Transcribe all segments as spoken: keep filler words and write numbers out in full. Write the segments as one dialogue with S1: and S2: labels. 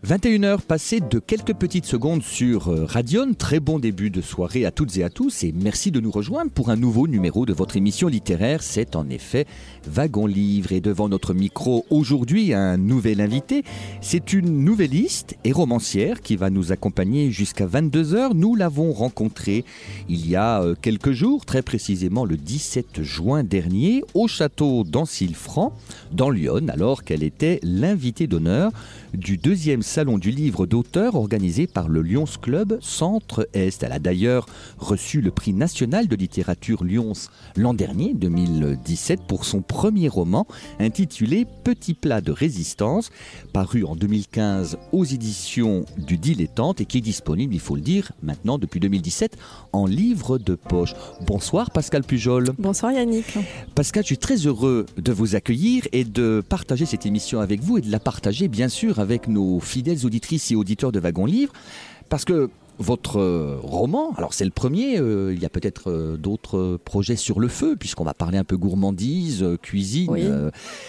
S1: vingt et une heures passées de quelques petites secondes sur Radion. Très bon début de soirée à toutes et à tous et merci de nous rejoindre pour un nouveau numéro de votre émission littéraire. C'est en effet Wagon Livre et devant notre micro aujourd'hui un nouvel invité. C'est une nouvelliste et romancière qui va nous accompagner jusqu'à vingt-deux heures. Nous l'avons rencontrée il y a quelques jours, très précisément le dix-sept juin dernier, au château d'Ancilly-Franc, dans l'Yonne, alors qu'elle était l'invitée d'honneur du deuxième salon du livre d'auteur organisé par le Lyons Club Centre-Est. Elle a d'ailleurs reçu le prix national de littérature Lyons l'an dernier, deux mille dix-sept, pour son premier roman intitulé Petit plat de résistance, paru en deux mille quinze aux éditions du Dilettante et qui est disponible, il faut le dire, maintenant depuis deux mille dix-sept en livre de poche. Bonsoir Pascale Pujol.
S2: Bonsoir Yannick.
S1: Pascale, je suis très heureux de vous accueillir et de partager cette émission avec vous et de la partager bien sûr avec nos fidèles auditrices et auditeurs de Wagon Livre, parce que votre euh, roman, alors c'est le premier, euh, il y a peut-être euh, d'autres projets sur le feu, puisqu'on va parler un peu gourmandise, euh, cuisine.
S2: Oui.
S1: Euh,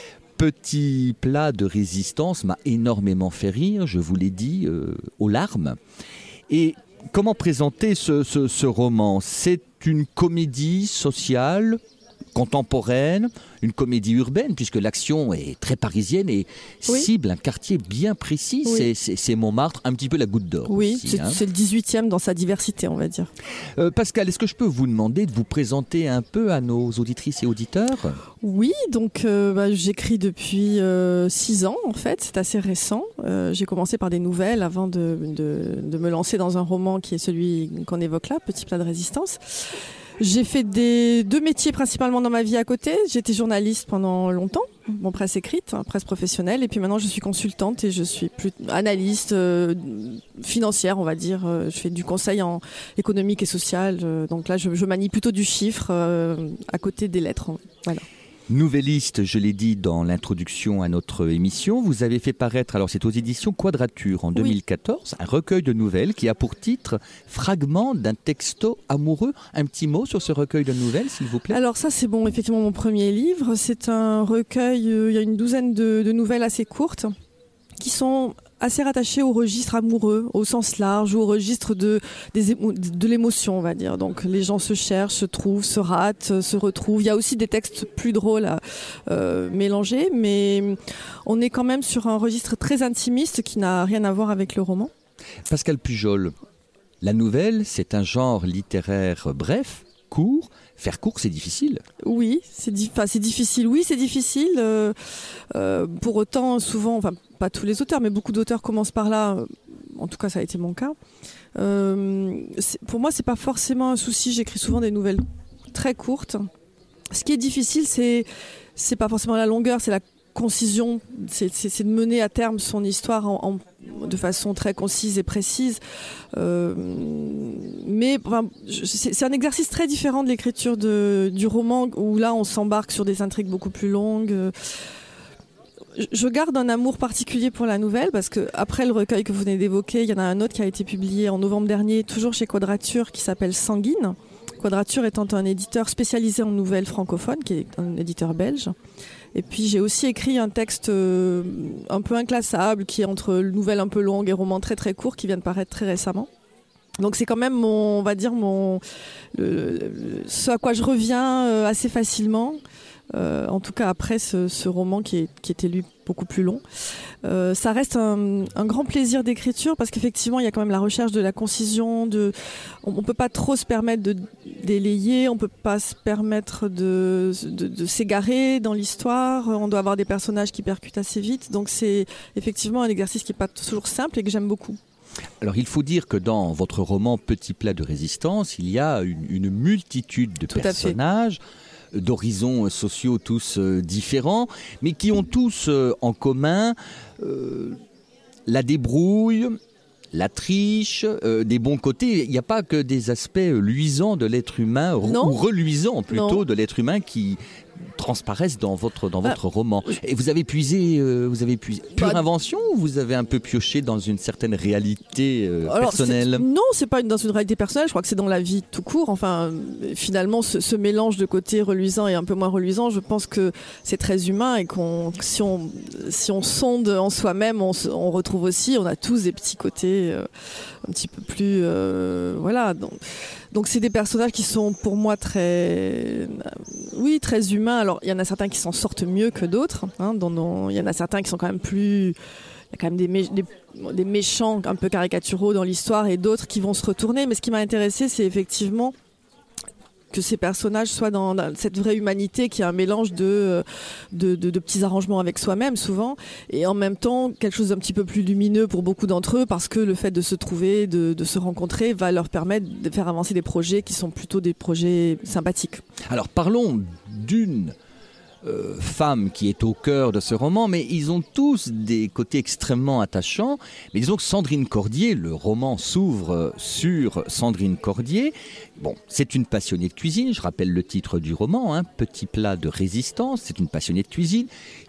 S1: Petit plat de résistance m'a énormément fait rire, je vous l'ai dit, euh, aux larmes. Et comment présenter ce, ce, ce roman ? C'est une comédie sociale, contemporaine, une comédie urbaine, puisque l'action est très parisienne et
S2: oui.
S1: cible un quartier bien précis.
S2: Oui.
S1: C'est, c'est, c'est Montmartre, un petit peu la Goutte d'Or.
S2: Oui,
S1: aussi,
S2: c'est,
S1: hein.
S2: c'est le dix-huitième dans sa diversité, on va dire.
S1: Euh, Pascale, est-ce que je peux vous demander de vous présenter un peu à nos auditrices et auditeurs ?
S2: Oui, donc euh, bah, j'écris depuis euh, six ans en fait, c'est assez récent. Euh, j'ai commencé par des nouvelles avant de, de, de me lancer dans un roman qui est celui qu'on évoque là, Petit plat de résistance. J'ai fait des deux métiers principalement dans ma vie à côté. J'étais journaliste pendant longtemps, bon, presse écrite, hein, presse professionnelle, et puis maintenant je suis consultante et je suis plus analyste euh, financière, on va dire. Je fais du conseil en économique et social, euh, donc là je, je manie plutôt du chiffre euh, à côté des lettres. Voilà.
S1: Nouvelliste, je l'ai dit dans l'introduction à notre émission, vous avez fait paraître, alors c'est aux éditions Quadrature en deux mille quatorze, oui. un recueil de nouvelles qui a pour titre Fragment d'un texto amoureux. Un petit mot sur ce recueil de nouvelles, s'il vous plaît.
S2: Alors ça, c'est bon, effectivement mon premier livre. C'est un recueil, euh, il y a une douzaine de, de nouvelles assez courtes qui sont assez rattachées au registre amoureux, au sens large, ou au registre de, des émo- de l'émotion, on va dire. Donc les gens se cherchent, se trouvent, se ratent, se retrouvent. Il y a aussi des textes plus drôles à euh, mélanger, mais on est quand même sur un registre très intimiste qui n'a rien à voir avec le roman.
S1: Pascale Pujol, la nouvelle, c'est un genre littéraire bref, court. Faire court, c'est difficile.
S2: Oui, c'est, di- enfin, c'est difficile. Oui, c'est difficile. Euh, euh, pour autant, souvent, enfin, pas tous les auteurs, mais beaucoup d'auteurs commencent par là. En tout cas, ça a été mon cas. Euh, c'est, pour moi, c'est pas forcément un souci. J'écris souvent des nouvelles très courtes. Ce qui est difficile, c'est c'est pas forcément la longueur, c'est la concision. C'est, c'est, c'est de mener à terme son histoire en, en, de façon très concise et précise. Euh, mais enfin, c'est, c'est un exercice très différent de l'écriture de, du roman, où là, on s'embarque sur des intrigues beaucoup plus longues. Je garde un amour particulier pour la nouvelle parce que après le recueil que vous venez d'évoquer, il y en a un autre qui a été publié en novembre dernier, toujours chez Quadrature, qui s'appelle Sanguine. Quadrature étant un éditeur spécialisé en nouvelles francophones, qui est un éditeur belge. Et puis j'ai aussi écrit un texte euh, un peu inclassable, qui est entre nouvelles un peu longues et romans très très courts, qui vient de paraître très récemment. Donc c'est quand même mon, on va dire mon, le, le, ce à quoi je reviens euh, assez facilement. Euh, en tout cas après ce, ce roman qui, est, qui était lui beaucoup plus long. Euh, ça reste un, un grand plaisir d'écriture parce qu'effectivement il y a quand même la recherche de la concision, de, on ne peut pas trop se permettre de délayer, on ne peut pas se permettre de, de, de s'égarer dans l'histoire, on doit avoir des personnages qui percutent assez vite, donc c'est effectivement un exercice qui n'est pas toujours simple et que j'aime beaucoup.
S1: Alors il faut dire que dans votre roman Petit plat de résistance, il y a une, une multitude de Tout personnages, d'horizons sociaux tous euh, différents, mais qui ont tous euh, en commun euh, la débrouille, la triche, euh, des bons côtés. Il n'y a pas que des aspects luisants de l'être humain,
S2: non.
S1: ou reluisants plutôt
S2: non.
S1: de l'être humain qui transparaissent dans votre, dans votre ah, roman. Et vous avez puisé, euh, vous avez puisé pure bah, invention ou vous avez un peu pioché dans une certaine réalité euh, alors, personnelle?
S2: c'est, Non, c'est pas une, dans une réalité personnelle, je crois que c'est dans la vie tout court. Enfin, finalement, ce, ce mélange de côté reluisant et un peu moins reluisant, je pense que c'est très humain et qu'on, si on, si on sonde en soi-même, on, on retrouve aussi, on a tous des petits côtés euh, un petit peu plus, euh, voilà. Donc, donc c'est des personnages qui sont pour moi très, euh, oui, très humains. Alors il y en a certains qui s'en sortent mieux que d'autres. Hein, dont, dont, il y en a certains qui sont quand même plus, il y a quand même des, mé- des, des méchants un peu caricaturaux dans l'histoire et d'autres qui vont se retourner. Mais ce qui m'a intéressé, c'est effectivement que ces personnages soient dans, dans cette vraie humanité qui est un mélange de, de, de, de petits arrangements avec soi-même souvent et en même temps quelque chose d'un petit peu plus lumineux pour beaucoup d'entre eux parce que le fait de se trouver, de, de se rencontrer va leur permettre de faire avancer des projets qui sont plutôt des projets sympathiques.
S1: Alors parlons d'une Euh, femme qui est au cœur de ce roman, mais ils ont tous des côtés extrêmement attachants. Mais disons que Sandrine Cordier, le roman s'ouvre sur Sandrine Cordier. Bon, c'est une passionnée de cuisine, je rappelle le titre du roman, hein, Petit plat de résistance. C'est une passionnée de cuisine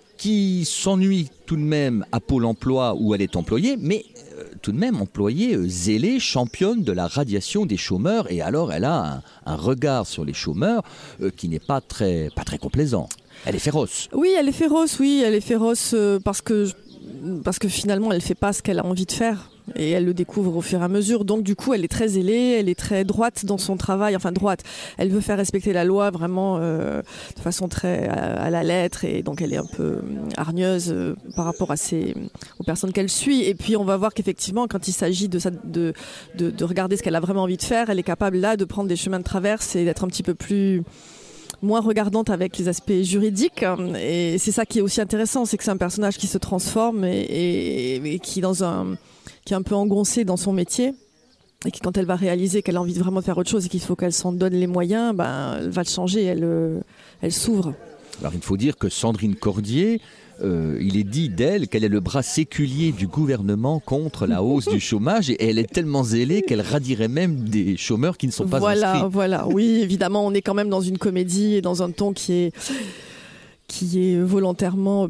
S1: qui s'ennuie tout de même à Pôle emploi où elle est employée, mais euh, tout de même employée euh, zélée, championne de la radiation des chômeurs. Et alors elle a un, un regard sur les chômeurs euh, qui n'est pas très, pas très complaisant. Elle est féroce.
S2: Oui, elle est féroce, oui, elle est féroce euh, parce que, parce que finalement, elle ne fait pas ce qu'elle a envie de faire. Et elle le découvre au fur et à mesure. Donc du coup, elle est très zélée, elle est très droite dans son travail. Enfin, droite. Elle veut faire respecter la loi vraiment euh, de façon très à, à la lettre. Et donc, elle est un peu hargneuse euh, par rapport à ses, aux personnes qu'elle suit. Et puis, on va voir qu'effectivement, quand il s'agit de, de, de, de regarder ce qu'elle a vraiment envie de faire, elle est capable là de prendre des chemins de traverse et d'être un petit peu plus... moins regardante avec les aspects juridiques et c'est ça qui est aussi intéressant, c'est que c'est un personnage qui se transforme et, et, et qui, dans un, qui est un peu engoncé dans son métier et qui quand elle va réaliser qu'elle a envie de vraiment faire autre chose et qu'il faut qu'elle s'en donne les moyens, ben, elle va le changer, elle, elle s'ouvre.
S1: Alors il faut dire que Sandrine Cordier, Euh, il est dit d'elle qu'elle est le bras séculier du gouvernement contre la hausse du chômage et elle est tellement zélée qu'elle radirait même des chômeurs qui ne sont pas
S2: voilà,
S1: inscrits.
S2: Voilà, oui, évidemment, on est quand même dans une comédie et dans un ton qui est, qui est volontairement...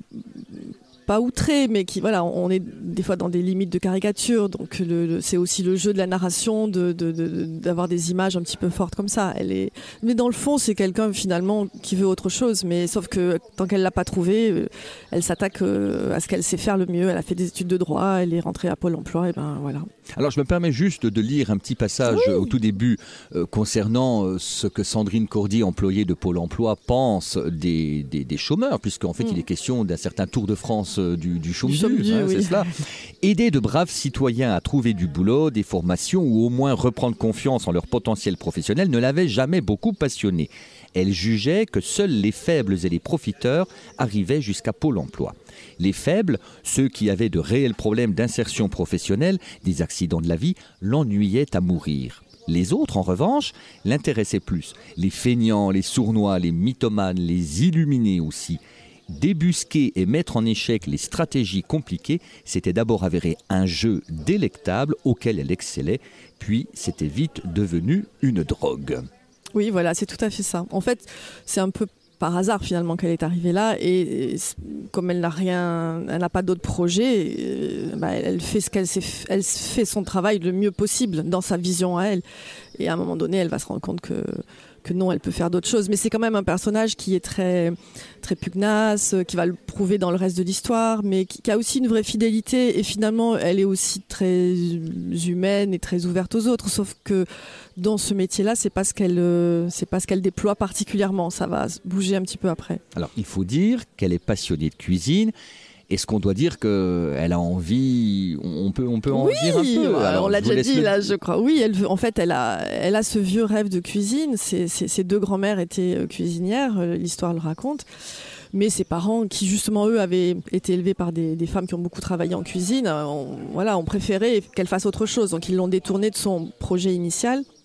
S2: pas outré, mais qui, voilà, on est des fois dans des limites de caricature, donc le, le, c'est aussi le jeu de la narration, de, de, de, d'avoir des images un petit peu fortes comme ça. Elle est, mais dans le fond, c'est quelqu'un finalement qui veut autre chose, mais sauf que tant qu'elle l'a pas trouvé, elle s'attaque à ce qu'elle sait faire le mieux. Elle a fait des études de droit, elle est rentrée à Pôle emploi, et ben voilà.
S1: Alors je me permets juste de lire un petit passage oui. au tout début euh, concernant euh, ce que Sandrine Cordier, employée de Pôle emploi, pense des, des, des chômeurs, puisqu'en fait mmh. il est question d'un certain Tour de France du, du chôme du, du hein, oui. c'est cela. Aider de braves citoyens à trouver du boulot, des formations ou au moins reprendre confiance en leur potentiel professionnel ne l'avait jamais beaucoup passionné. Elle jugeait que seuls les faibles et les profiteurs arrivaient jusqu'à Pôle emploi. Les faibles, ceux qui avaient de réels problèmes d'insertion professionnelle, des accidents de la vie, l'ennuyaient à mourir. Les autres, en revanche, l'intéressaient plus. Les feignants, les sournois, les mythomanes, les illuminés aussi. Débusquer et mettre en échec les stratégies compliquées, c'était d'abord avéré un jeu délectable auquel elle excellait, puis c'était vite devenu une drogue.
S2: Oui, voilà, c'est tout à fait ça. En fait, c'est un peu par hasard finalement qu'elle est arrivée là et, et comme elle n'a rien, elle n'a pas d'autres projets, euh, bah, elle fait ce qu'elle sait, elle fait son travail le mieux possible dans sa vision à elle. Et à un moment donné, elle va se rendre compte que que non, elle peut faire d'autres choses. Mais c'est quand même un personnage qui est très, très pugnace, qui va le prouver dans le reste de l'histoire, mais qui, qui a aussi une vraie fidélité. Et finalement, elle est aussi très humaine et très ouverte aux autres. Sauf que dans ce métier-là, c'est pas ce qu'elle, c'est pas ce qu'elle déploie particulièrement. Ça va bouger un petit peu après.
S1: Alors, il faut dire qu'elle est passionnée de cuisine. Est-ce qu'on doit dire qu'elle a envie, on peut, on peut en
S2: oui,
S1: dire un peu
S2: alors, on l'a déjà dit, le... là, je crois. Oui, elle veut, en fait, elle a, elle a ce vieux rêve de cuisine. Ses, ses, ses deux grand-mères étaient cuisinières, l'histoire le raconte. Mais ses parents, qui justement, eux, avaient été élevés par des, des femmes qui ont beaucoup travaillé en cuisine, ont, voilà, ont préféré qu'elle fasse autre chose. Donc, ils l'ont détournée de son projet initial.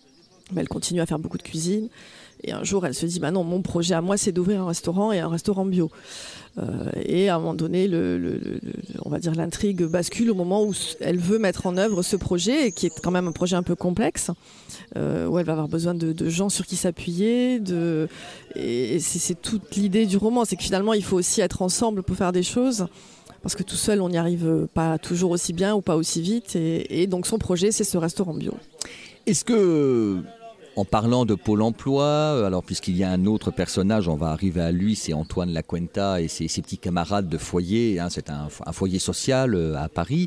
S2: Mais elle continue à faire beaucoup de cuisine. Et un jour, elle se dit, bah non, mon projet à moi, c'est d'ouvrir un restaurant et un restaurant bio. Euh, et à un moment donné, le, le, le, on va dire l'intrigue bascule au moment où elle veut mettre en œuvre ce projet, qui est quand même un projet un peu complexe, euh, où elle va avoir besoin de, de gens sur qui s'appuyer. De, et c'est, c'est toute l'idée du roman, c'est que finalement, il faut aussi être ensemble pour faire des choses. Parce que tout seul, on n'y arrive pas toujours aussi bien ou pas aussi vite. Et, et donc, son projet, c'est ce restaurant bio.
S1: Est-ce que... En parlant de Pôle emploi, alors puisqu'il y a un autre personnage, on va arriver à lui, c'est Antoine Lacuenta et ses, ses petits camarades de foyer, hein, c'est un, un foyer social euh, à Paris.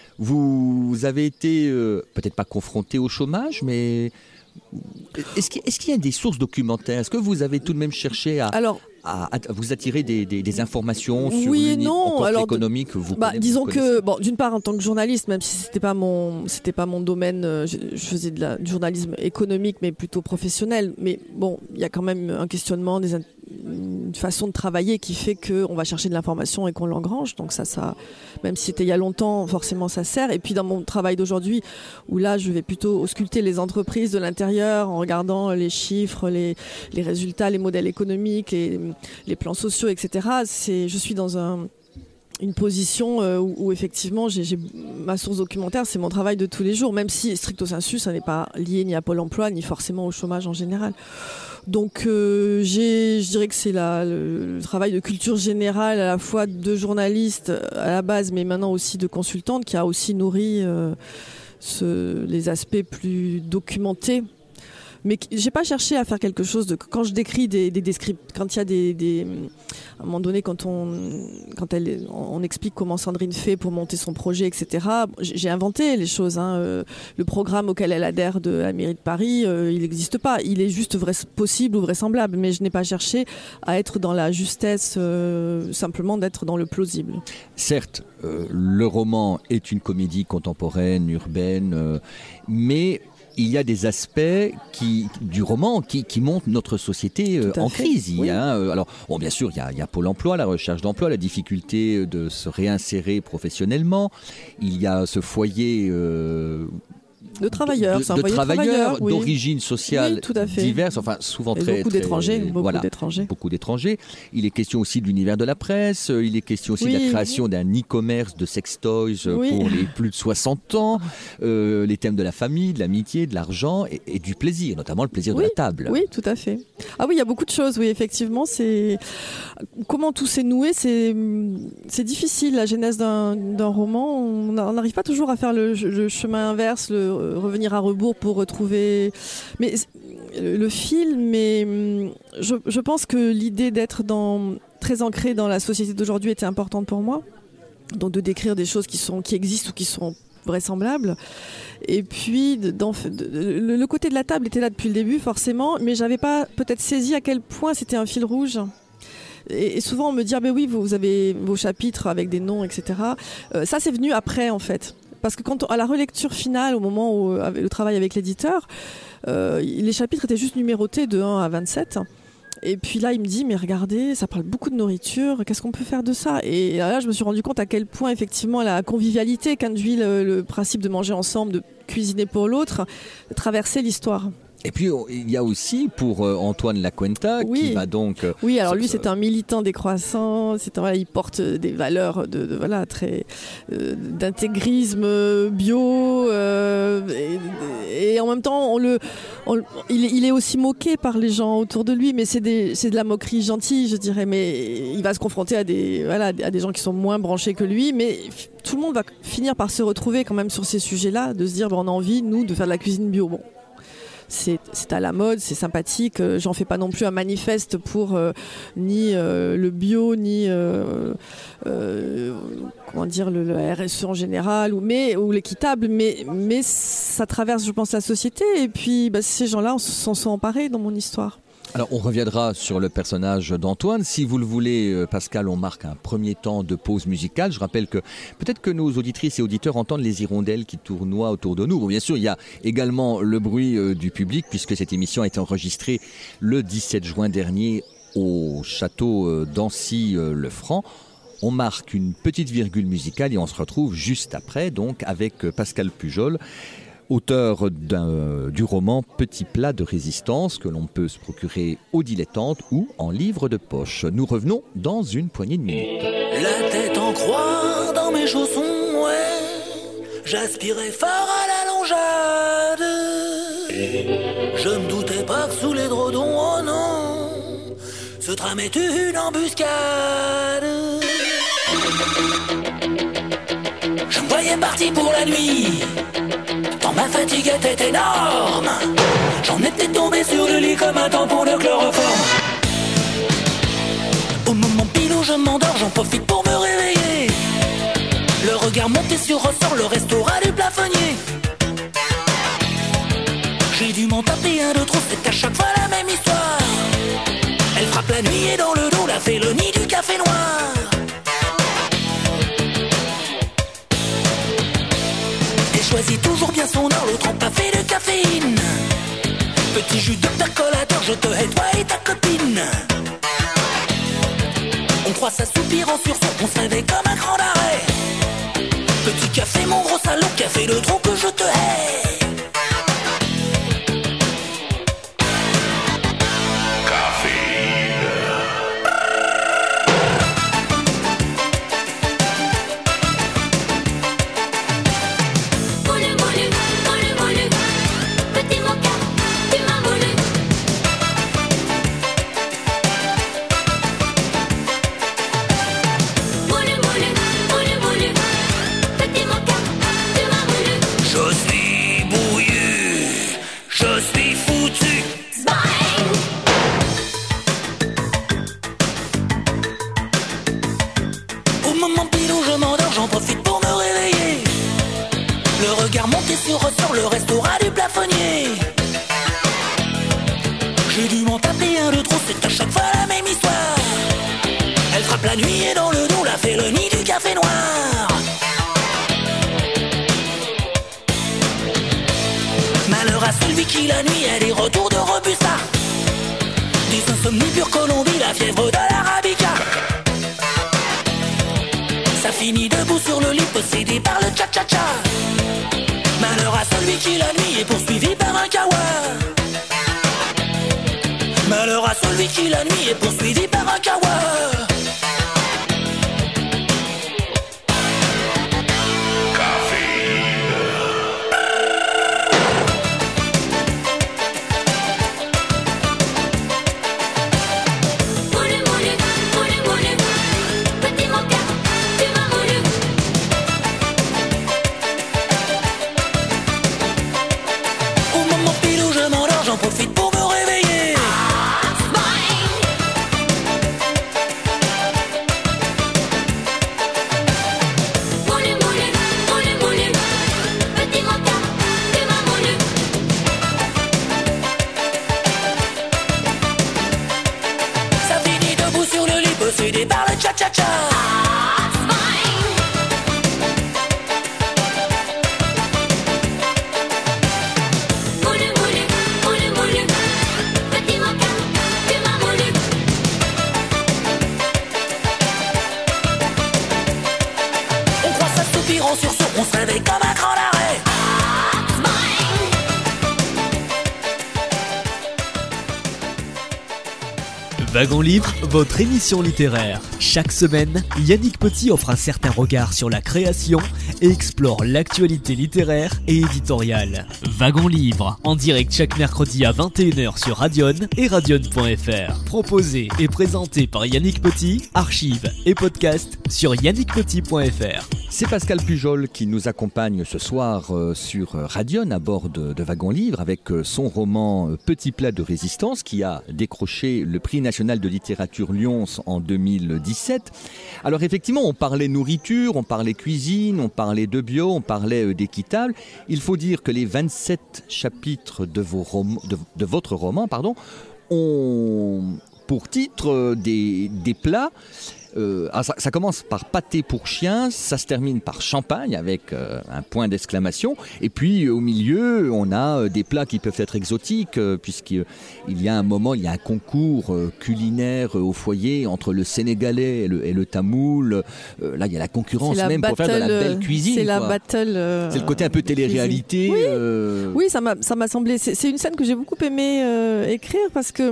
S1: Vous avez été, euh, peut-être pas confronté au chômage, mais est-ce qu'il, est-ce qu'il y a des sources documentaires ? Est-ce que vous avez tout de même cherché à... Alors, À, à vous attirer des, des, des informations sur
S2: oui et non. Alors,
S1: économique que vous
S2: bah,
S1: connaissez,
S2: disons
S1: vous
S2: que bon, d'une part en tant que journaliste, même si c'était pas mon c'était pas mon domaine, je, je faisais de la, du journalisme économique mais plutôt professionnel, mais bon, il y a quand même un questionnement, des, une façon de travailler qui fait que on va chercher de l'information et qu'on l'engrange, donc ça ça même si c'était il y a longtemps, forcément ça sert. Et puis dans mon travail d'aujourd'hui où là je vais plutôt ausculter les entreprises de l'intérieur en regardant les chiffres, les les résultats, les modèles économiques, les les plans sociaux, et cetera. C'est, je suis dans un, une position euh, où, où effectivement j'ai, j'ai, ma source documentaire, c'est mon travail de tous les jours, même si stricto sensu, ça n'est pas lié ni à Pôle emploi, ni forcément au chômage en général. Donc euh, j'ai, je dirais que c'est la, le, le travail de culture générale, à la fois de journaliste à la base, mais maintenant aussi de consultante, qui a aussi nourri euh, ce, les aspects plus documentés. Mais j'ai pas cherché à faire quelque chose de quand je décris des, des descripts, quand il y a des, des à un moment donné quand on quand elle on explique comment Sandrine fait pour monter son projet, et cetera. J'ai inventé les choses. Hein. Euh, le programme auquel elle adhère de la mairie de Paris, euh, il n'existe pas. Il est juste vrai, possible ou vraisemblable. Mais je n'ai pas cherché à être dans la justesse, euh, simplement d'être dans le plausible.
S1: Certes, euh, le roman est une comédie contemporaine, urbaine, euh, mais il y a des aspects qui, du roman qui, qui montrent notre société euh, en fait. crise. Oui. Hein. Alors, bon, bien sûr, il y, a, il y a Pôle emploi, la recherche d'emploi, la difficulté de se réinsérer professionnellement. Il y a ce foyer... Euh,
S2: de travailleurs,
S1: de,
S2: c'est un
S1: de
S2: foyer
S1: travailleurs,
S2: travailleurs oui.
S1: d'origine sociale
S2: oui,
S1: diverse, enfin souvent
S2: et
S1: très
S2: beaucoup
S1: très,
S2: d'étrangers, beaucoup
S1: voilà,
S2: d'étrangers.
S1: Beaucoup d'étrangers. Il est question aussi de l'univers de la presse. Il est question aussi oui. de la création d'un e-commerce de sextoys oui. pour les plus de soixante ans. Euh, les thèmes de la famille, de l'amitié, de l'argent et, et du plaisir, notamment le plaisir
S2: oui.
S1: de la table.
S2: Oui, tout à fait. Ah oui, il y a beaucoup de choses. Oui, effectivement, c'est comment tout s'est noué. C'est c'est difficile la genèse d'un, d'un roman. On n'arrive pas toujours à faire le, le chemin inverse, le revenir à rebours pour retrouver mais le film, mais je, je pense que l'idée d'être dans, très ancrée dans la société d'aujourd'hui était importante pour moi, donc de décrire des choses qui, sont, qui existent ou qui sont vraisemblables. Et puis dans, de, le, le côté de la table était là depuis le début forcément, mais j'avais pas peut-être saisi à quel point c'était un fil rouge. Et souvent on me dit ah ben oui vous avez vos chapitres avec des noms, etc. Euh, ça c'est venu après en fait. Parce que quand on, à la relecture finale, au moment où avec le travail avec l'éditeur, euh, les chapitres étaient juste numérotés de un à vingt-sept. Et puis là, il me dit, mais regardez, ça parle beaucoup de nourriture, qu'est-ce qu'on peut faire de ça ? Et là, je me suis rendu compte à quel point, effectivement, la convivialité qu'induit le, le principe de manger ensemble, de cuisiner pour l'autre, traversait l'histoire.
S1: Et puis il y a aussi pour euh, Antoine Lacuenta
S2: oui.
S1: qui va donc euh,
S2: oui alors lui c'est un militant décroissant, c'est un, voilà, il porte des valeurs de, de voilà très euh, d'intégrisme bio euh, et, et en même temps on le on, il, il est aussi moqué par les gens autour de lui, mais c'est des c'est de la moquerie gentille je dirais, mais il va se confronter à des voilà à des gens qui sont moins branchés que lui, mais tout le monde va finir par se retrouver quand même sur ces sujets-là, de se dire ben, on a envie nous de faire de la cuisine bio. Bon. C'est, c'est à la mode, c'est sympathique. J'en fais pas non plus un manifeste pour euh, ni euh, le bio, ni euh, euh, comment dire le, le R S E en général, ou mais ou l'équitable. Mais mais ça traverse, je pense, la société. Et puis bah, ces gens-là s'en sont emparés dans mon histoire.
S1: Alors on reviendra sur le personnage d'Antoine. Si vous le voulez, Pascal, on marque un premier temps de pause musicale. Je rappelle que peut-être que nos auditrices et auditeurs entendent les hirondelles qui tournoient autour de nous. Bon, bien sûr, il y a également le bruit euh, du public, puisque cette émission a été enregistrée le dix-sept juin dernier au château euh, d'Ancy-le-Franc. On marque une petite virgule musicale et on se retrouve juste après, donc avec Pascal Pujol. auteur d'un, du roman Petit plat de résistance que l'on peut se procurer au dilettante ou en livre de poche. Nous revenons dans une poignée de minutes.
S3: La tête en croix dans mes chaussons, ouais. J'aspirais fort à la longeade. Je me doutais pas que sous les dredons, oh non, se tramait une embuscade. Je me voyais parti pour la nuit, tant ma fatigue était énorme. J'en étais tombé sur le lit comme un tampon de chloroforme. Au moment pile où je m'endors, j'en profite pour me réveiller. Le regard monté sur ressort, le restaurant du plafonnier. J'ai dû m'en taper un de trop, c'est à chaque fois la même histoire. Elle frappe la nuit et dans le dos, la félonie du café noir. Elle choisit toujours bien son heure, l'autre en pas fait de caféine. Petit jus de percolateur, je te hais toi et ta copine. On croit ça soupir en sursaut, on se réveille comme un cran d'arrêt. Petit café, mon gros salaud, café le trop que je te hais. J'ai dû m'en taper un de trop, c'est à chaque fois la même histoire. Elle frappe la nuit et dans le dos, la félonie du café noir. Malheur à celui qui la nuit a des retours de Robusta. Des insomnies pure Colombie, la fièvre de l'Arabica. Ça finit debout sur le lit, possédé par le cha-cha-cha. Malheur à celui qui la nuit est poursuivi par un kawa. Malheur à celui qui la nuit est poursuivi par un kawa. Profite pour me réveiller. Moulu, moulu, moulu, moulu, petit moka, tu m'as moulu. Ça finit debout sur le lit, possédé par le cha-cha-cha. Sur ce, on se réveille comme un grand arrêt.
S4: Wagon Livre, votre émission littéraire. Chaque semaine, Yannick Petit offre un certain regard sur la création et explore l'actualité littéraire et éditoriale. Wagon Livre, en direct chaque mercredi à vingt et une heures sur Radion et radion point f r. Proposé et présenté par Yannick Petit, archives et podcast sur yannick petit point f r.
S1: C'est Pascal Pujol qui nous accompagne ce soir euh, sur Radion à bord de, de Wagon Livre avec euh, son roman euh, Petit plat de résistance qui a décroché le prix national de littérature Lyons en deux mille dix-sept. Alors effectivement, on parlait nourriture, on parlait cuisine, on parlait de bio, on parlait euh, d'équitable. Il faut dire que les vingt-sept chapitres de, vos rom- de, de votre roman pardon, ont pour titre euh, des, des plats Euh, ah, ça, ça commence par pâté pour chien, ça se termine par champagne avec euh, un point d'exclamation. Et puis euh, au milieu, on a euh, des plats qui peuvent être exotiques, euh, puisqu'il il y a un moment, il y a un concours euh, culinaire euh, au foyer entre le sénégalais et le, et le tamoul. Euh, là, il y a la concurrence même
S2: battle,
S1: pour faire de la belle cuisine.
S2: C'est
S1: quoi.
S2: la battle. Euh,
S1: c'est le côté un peu télé-réalité.
S2: Oui,
S1: euh...
S2: oui, ça m'a, ça m'a semblé. C'est, c'est une scène que j'ai beaucoup aimé euh, écrire parce que.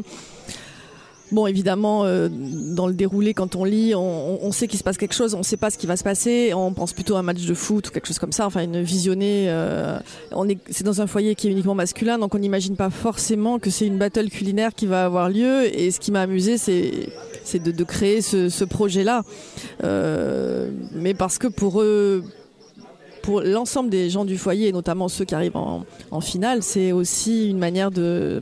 S2: Bon, évidemment, euh, dans le déroulé, quand on lit, on, on sait qu'il se passe quelque chose, on ne sait pas ce qui va se passer, on pense plutôt à un match de foot ou quelque chose comme ça, enfin une visionnée. Euh, on est, c'est dans un foyer qui est uniquement masculin, donc on n'imagine pas forcément que c'est une battle culinaire qui va avoir lieu. Et ce qui m'a amusé, c'est, c'est de, de créer ce, ce projet-là. Euh, mais parce que pour eux... Pour l'ensemble des gens du foyer, et notamment ceux qui arrivent en, en finale, c'est aussi une manière de...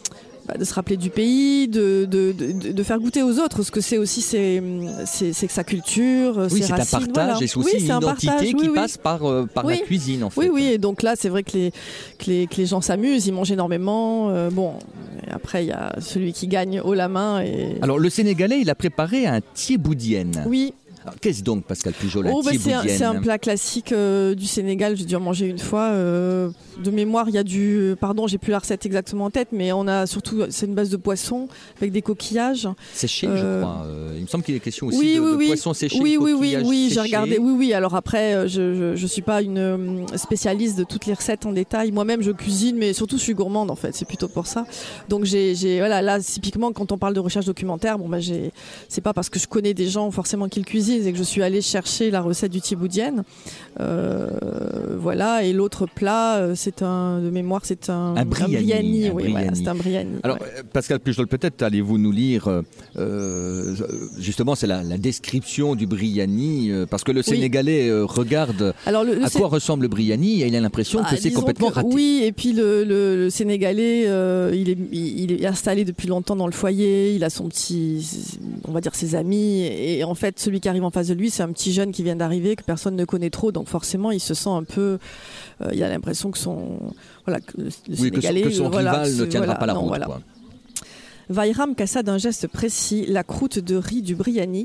S2: de se rappeler du pays, de, de, de, de faire goûter aux autres ce que c'est aussi c'est, c'est, c'est sa culture,
S1: oui,
S2: ses
S1: c'est
S2: racines.
S1: Un partage,
S2: voilà.
S1: et c'est aussi
S2: oui,
S1: une
S2: c'est
S1: identité
S2: un partage,
S1: qui
S2: oui, oui.
S1: passe par, euh, par
S2: oui.
S1: la cuisine en fait.
S2: Oui, oui, et donc là c'est vrai que les, que les, que les gens s'amusent, ils mangent énormément. Euh, bon, et après il y a celui qui gagne haut la main. Et...
S1: Alors le Sénégalais, il a préparé un thiéboudienne.
S2: Oui.
S1: Alors, qu'est-ce donc, Pascal Pujol,
S2: oh,
S1: la
S2: bah c'est, un,
S1: thiéboudienne?
S2: c'est un plat classique euh, du Sénégal, j'ai dû en manger une fois. Euh, de mémoire, il y a du... Pardon, j'ai plus la recette exactement en tête, mais on a surtout... C'est une base de poisson avec des coquillages.
S1: Séchés,
S2: euh,
S1: je crois. Euh, il me semble qu'il est question aussi
S2: oui,
S1: de,
S2: oui,
S1: de
S2: oui.
S1: poissons séchés,
S2: oui, oui, oui,
S1: coquillages
S2: oui,
S1: séchés.
S2: j'ai regardé. Oui, oui. Alors après, je, je, je suis pas une spécialiste de toutes les recettes en détail. Moi-même, je cuisine, mais surtout, je suis gourmande, en fait. C'est plutôt pour ça. Donc, j'ai... j'ai voilà, là, typiquement, quand on parle de recherche documentaire, bon, bah, j'ai... c'est pas parce que je connais des gens forcément qui le cuisinent, c'est que je suis allée chercher la recette du thiéboudienne. Euh, voilà, et l'autre plat, c'est un, de mémoire, c'est un,
S1: un briani.
S2: Un briani,
S1: un
S2: oui,
S1: briani.
S2: voilà, c'est un briani.
S1: Alors,
S2: ouais.
S1: Pascal Pujol, peut-être allez-vous nous lire, euh, justement, c'est la, la description du briani, euh, parce que le Sénégalais oui. euh, regarde Alors, le, le à quoi sé... ressemble le briani et il a l'impression bah, que c'est complètement que, raté.
S2: Oui, et puis le, le, le Sénégalais, euh, il, est, il est installé depuis longtemps dans le foyer, il a son petit, on va dire ses amis, et en fait, celui qui arrive en face de lui, c'est un petit jeune qui vient d'arriver, que personne ne connaît trop, donc forcément il se sent un peu, euh, il a l'impression que son, voilà, que le
S1: oui,
S2: Sénégalais,
S1: que son, que son
S2: voilà,
S1: rival ne tiendra
S2: voilà,
S1: pas la
S2: non,
S1: route.
S2: Voilà.
S1: Quoi.
S2: Vairam cassa d'un geste précis la croûte de riz du briani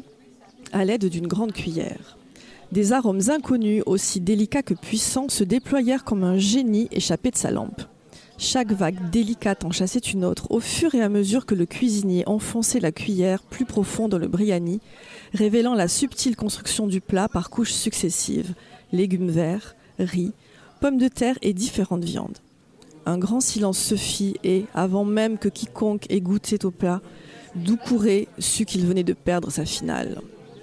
S2: à l'aide d'une grande cuillère. Des arômes inconnus, aussi délicats que puissants, se déployèrent comme un génie échappé de sa lampe. Chaque vague délicate en chassait une autre, au fur et à mesure que le cuisinier enfonçait la cuillère plus profond dans le briani, révélant la subtile construction du plat par couches successives, légumes verts, riz, pommes de terre et différentes viandes. Un grand silence se fit et, avant même que quiconque ait goûté au plat, Doucouré sut qu'il venait de perdre sa finale.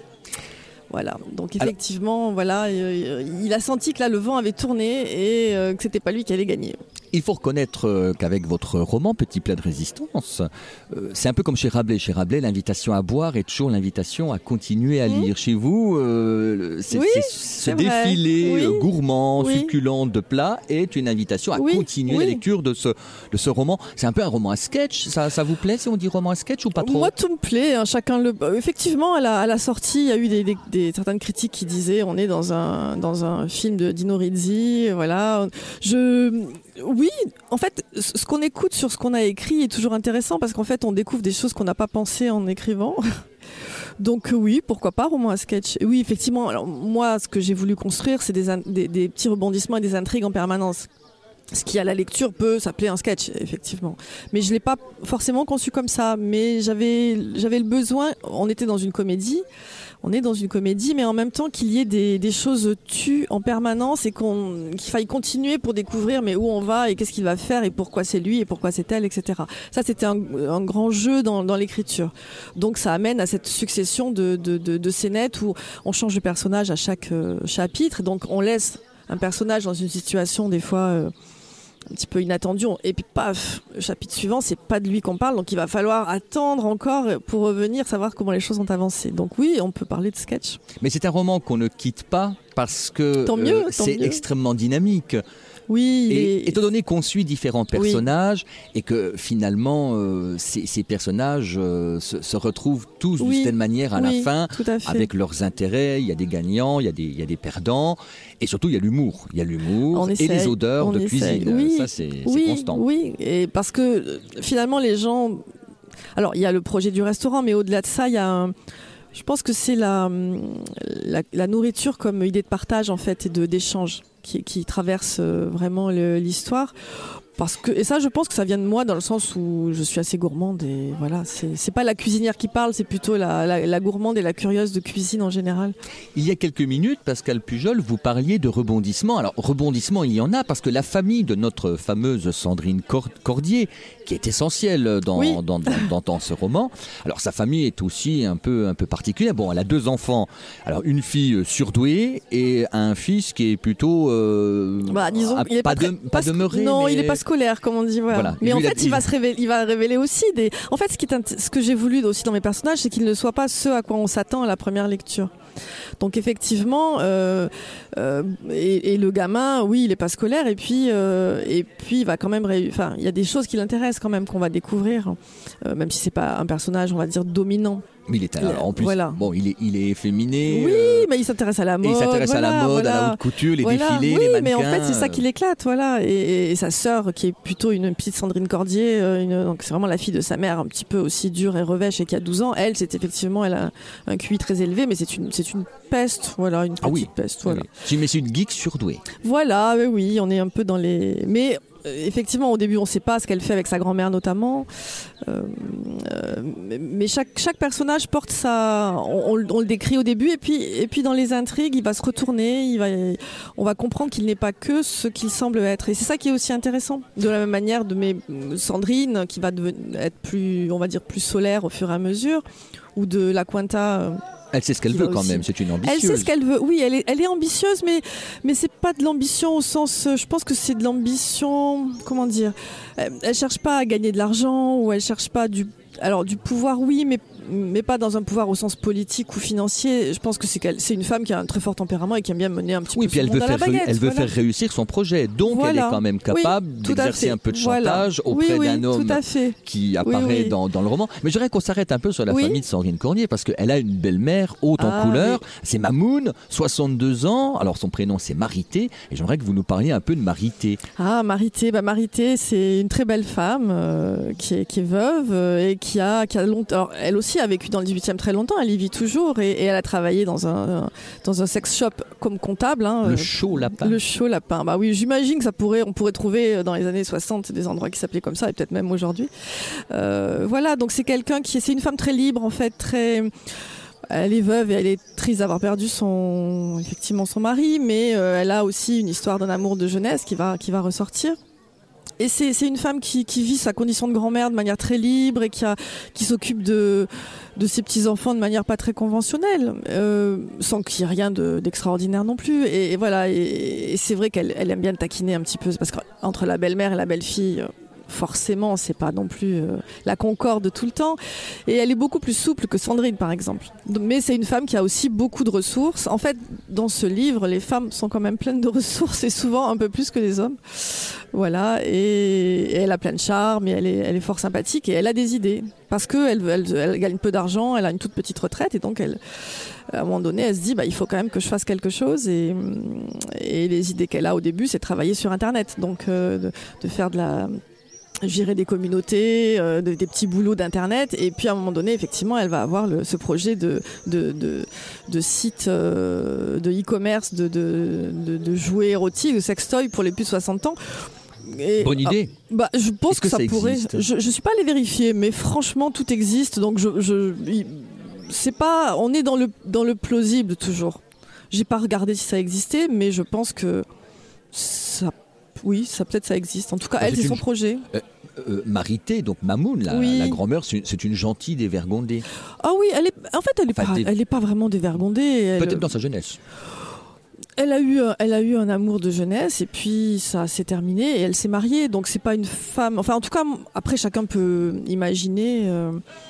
S2: Voilà, donc effectivement, Alors, voilà, euh, il a senti que là le vent avait tourné et euh, que c'était pas lui qui allait gagner.
S1: Il faut reconnaître euh, qu'avec votre roman Petit plat de résistance, euh, c'est un peu comme chez Rabelais. Chez Rabelais, l'invitation à boire est toujours l'invitation à continuer à lire. Mmh. Chez vous, euh, c'est,
S2: oui,
S1: c'est, ce
S2: c'est
S1: défilé
S2: oui.
S1: euh, gourmand,
S2: oui.
S1: succulent de plats est une invitation à
S2: oui.
S1: continuer
S2: oui.
S1: la lecture de ce, de ce roman. C'est un peu un roman à sketch. Ça, ça vous plaît si on dit roman à sketch ou pas trop?
S2: Moi, tout me plaît. Hein, chacun le. Effectivement, à la, à la sortie, il y a eu des, des, des certaines critiques qui disaient on est dans un dans un film de Dino Rizzi. Voilà. Je oui, en fait, ce qu'on écoute sur ce qu'on a écrit est toujours intéressant parce qu'en fait, on découvre des choses qu'on n'a pas pensées en écrivant. Donc oui, pourquoi pas, roman à sketch. Oui, effectivement, alors, moi, ce que j'ai voulu construire, c'est des, des, des petits rebondissements et des intrigues en permanence. Ce qui, à la lecture, peut s'appeler un sketch, effectivement. Mais je ne l'ai pas forcément conçu comme ça. Mais j'avais, j'avais le besoin, on était dans une comédie, on est dans une comédie, mais en même temps qu'il y ait des, des choses tues en permanence et qu'on, qu'il faille continuer pour découvrir mais où on va et qu'est-ce qu'il va faire et pourquoi c'est lui et pourquoi c'est elle, et cetera. Ça, c'était un, un grand jeu dans, dans l'écriture. Donc ça amène à cette succession de, de, de, de scénettes où on change de personnage à chaque euh, chapitre. Donc on laisse un personnage dans une situation des fois euh, un petit peu inattendue et puis paf, le chapitre suivant c'est pas de lui qu'on parle, donc il va falloir attendre encore pour revenir savoir comment les choses ont avancé. Donc oui, on peut parler de sketch.
S1: Mais c'est un roman qu'on ne quitte pas parce que
S2: tant mieux,
S1: euh,
S2: tant
S1: c'est
S2: mieux.
S1: extrêmement dynamique.
S2: Oui,
S1: et
S2: est...
S1: étant donné qu'on suit différents personnages oui. et que finalement euh, ces, ces personnages euh, se, se retrouvent tous oui. d'une certaine manière à
S2: oui,
S1: la fin
S2: à
S1: avec leurs intérêts, il y a des gagnants, il y a des, il y a des perdants et surtout il y a l'humour, il y a l'humour
S2: on
S1: et
S2: essaye,
S1: les odeurs de
S2: essaye.
S1: cuisine,
S2: oui,
S1: ça c'est,
S2: oui,
S1: c'est constant.
S2: Oui, et parce que finalement les gens, alors il y a le projet du restaurant, mais au-delà de ça il y a un Je pense que c'est la, la, la nourriture comme idée de partage en fait et de, d'échange qui, qui traverse vraiment le, l'histoire. Parce que, et ça, je pense que ça vient de moi dans le sens où je suis assez gourmande et voilà, c'est, c'est pas la cuisinière qui parle, c'est plutôt la, la, la gourmande et la curieuse de cuisine en général.
S1: Il y a quelques minutes, Pascal Pujol, vous parliez de rebondissement. Alors, rebondissement, il y en a parce que la famille de notre fameuse Sandrine Cordier, qui est essentielle dans, oui. dans, dans, dans, dans ce roman, alors sa famille est aussi un peu, un peu particulière. Bon, elle a deux enfants. Alors, une fille surdouée et un fils qui est plutôt euh,
S2: bah, disons, il est
S1: pas,
S2: pas, très,
S1: de, pas
S2: pas
S1: demeuré.
S2: Non,
S1: mais...
S2: il est pas scolaire, comme on dit. Voilà. Voilà. Mais en fait, il va se révéler, il va révéler aussi des. En fait, ce qui est int... ce que j'ai voulu aussi dans mes personnages, c'est qu'ils ne soient pas ceux à quoi on s'attend à la première lecture. Donc effectivement, euh, euh, et, et le gamin, oui, il est pas scolaire, et puis euh, et puis il va quand même, ré... enfin, il y a des choses qui l'intéressent quand même qu'on va découvrir, euh, même si c'est pas un personnage, on va dire dominant.
S1: Mais il est alors, en plus,
S2: voilà.
S1: bon, il est, il est efféminé.
S2: Oui,
S1: euh,
S2: mais il s'intéresse à la mode.
S1: Et il s'intéresse
S2: voilà,
S1: à la mode,
S2: voilà.
S1: à la haute couture, les
S2: voilà.
S1: défilés,
S2: oui,
S1: les mannequins.
S2: Mais en fait, c'est ça qui l'éclate, voilà. Et, et sa sœur, qui est plutôt une petite Sandrine Cordier, une, donc c'est vraiment la fille de sa mère, un petit peu aussi dure et revêche, et qui a douze ans. Elle, c'est effectivement, elle a un Q I très élevé, mais c'est une, c'est une peste, voilà, une petite
S1: ah oui.
S2: peste, voilà.
S1: Oui. Mais c'est une geek surdouée.
S2: Voilà, oui, oui, on est un peu dans les, mais. Effectivement, au début, on ne sait pas ce qu'elle fait avec sa grand-mère, notamment. Euh, euh, mais chaque, chaque personnage porte sa... On, on, on le décrit au début, et puis, et puis dans les intrigues, il va se retourner, il va, on va comprendre qu'il n'est pas que ce qu'il semble être. Et c'est ça qui est aussi intéressant. De la même manière de mes Sandrine, qui va devenir, être plus, on va dire, plus solaire au fur et à mesure, ou de la Quinta... Euh,
S1: Elle sait ce qu'elle veut quand
S2: aussi.
S1: même, c'est une ambitieuse.
S2: Elle sait ce qu'elle veut, oui, elle est, elle est ambitieuse, mais, mais c'est pas de l'ambition au sens, je pense que c'est de l'ambition, comment dire, elle, elle cherche pas à gagner de l'argent, ou elle cherche pas du, alors du pouvoir, oui, mais mais pas dans un pouvoir au sens politique ou financier. Je pense que c'est, qu'elle, c'est une femme qui a un très fort tempérament et qui aime bien mener un petit
S1: oui,
S2: peu
S1: puis
S2: son
S1: elle
S2: monde
S1: veut
S2: à la
S1: faire,
S2: baguette.
S1: Elle veut
S2: voilà.
S1: faire réussir son projet. Donc
S2: voilà.
S1: elle est quand même capable
S2: oui,
S1: d'exercer un peu de chantage
S2: voilà.
S1: auprès
S2: oui, oui,
S1: d'un homme qui apparaît
S2: oui, oui.
S1: Dans, dans le roman. Mais je voudrais qu'on s'arrête un peu sur la
S2: oui.
S1: famille de Sandrine Cordier parce qu'elle a une belle-mère haute ah, en couleur. Oui. C'est Mamoun, soixante-deux ans. Alors son prénom c'est Marité. Et j'aimerais que vous nous parliez un peu de Marité.
S2: Ah, Marité, bah, Marité, c'est une très belle femme euh, qui, est, qui est veuve euh, et qui a, qui a longtemps... Alors, elle aussi a vécu dans le dix-huitième très longtemps. Elle y vit toujours et, et elle a travaillé dans un, dans un sex shop comme comptable. Hein,
S1: le Chaud Lapin.
S2: Le Chaud Lapin. Bah oui, j'imagine que ça pourrait, on pourrait trouver dans les années soixante des endroits qui s'appelaient comme ça et peut-être même aujourd'hui. Euh, voilà, donc c'est quelqu'un qui, c'est une femme très libre en fait, très. Elle est veuve et elle est triste d'avoir perdu son, effectivement son mari, mais euh, elle a aussi une histoire d'un amour de jeunesse qui va, qui va ressortir. Et c'est, c'est une femme qui, qui vit sa condition de grand-mère de manière très libre et qui, a, qui s'occupe de, de ses petits-enfants de manière pas très conventionnelle, euh, sans qu'il y ait rien de, d'extraordinaire non plus. Et, et voilà, et, et c'est vrai qu'elle elle aime bien taquiner un petit peu, parce qu'entre la belle-mère et la belle-fille... forcément, c'est pas non plus euh, la concorde tout le temps. Et elle est beaucoup plus souple que Sandrine, par exemple. Mais c'est une femme qui a aussi beaucoup de ressources. En fait, dans ce livre, les femmes sont quand même pleines de ressources et souvent un peu plus que les hommes. Voilà. Et, et elle a plein de charme et elle est, elle est fort sympathique et elle a des idées. Parce qu'elle elle, elle gagne peu d'argent, elle a une toute petite retraite et donc elle, à un moment donné, elle se dit bah, il faut quand même que je fasse quelque chose. Et, et les idées qu'elle a au début, c'est de travailler sur Internet. Donc, euh, de, de faire de la... gérer des communautés, euh, de, des petits boulots d'internet, et puis à un moment donné, effectivement, elle va avoir le, ce projet de de de, de site euh, de e-commerce, de, de de de jouets érotiques, de sextoy pour les plus de soixante ans. Et,
S1: bonne idée.
S2: Ah, bah, je pense que, que ça, ça pourrait. Je, je suis pas allée vérifier, mais franchement, tout existe. Donc, je, je, c'est pas. On est dans le dans le plausible toujours. J'ai pas regardé si ça existait, mais je pense que ça. Oui, ça peut-être ça existe. En tout cas, bah, elle, c'est, c'est son une... projet.
S1: Euh, euh, Marité, donc Mamoun, la, oui. la grand-mère, c'est une, c'est une gentille dévergondée.
S2: Ah oui, elle est. En fait, elle est enfin, pas. Des... Elle est pas vraiment dévergondée. Elle...
S1: Peut-être dans sa jeunesse.
S2: Elle a eu, elle a eu un amour de jeunesse et puis ça s'est terminé et elle s'est mariée. Donc c'est pas une femme. Enfin, en tout cas, après chacun peut imaginer. Euh...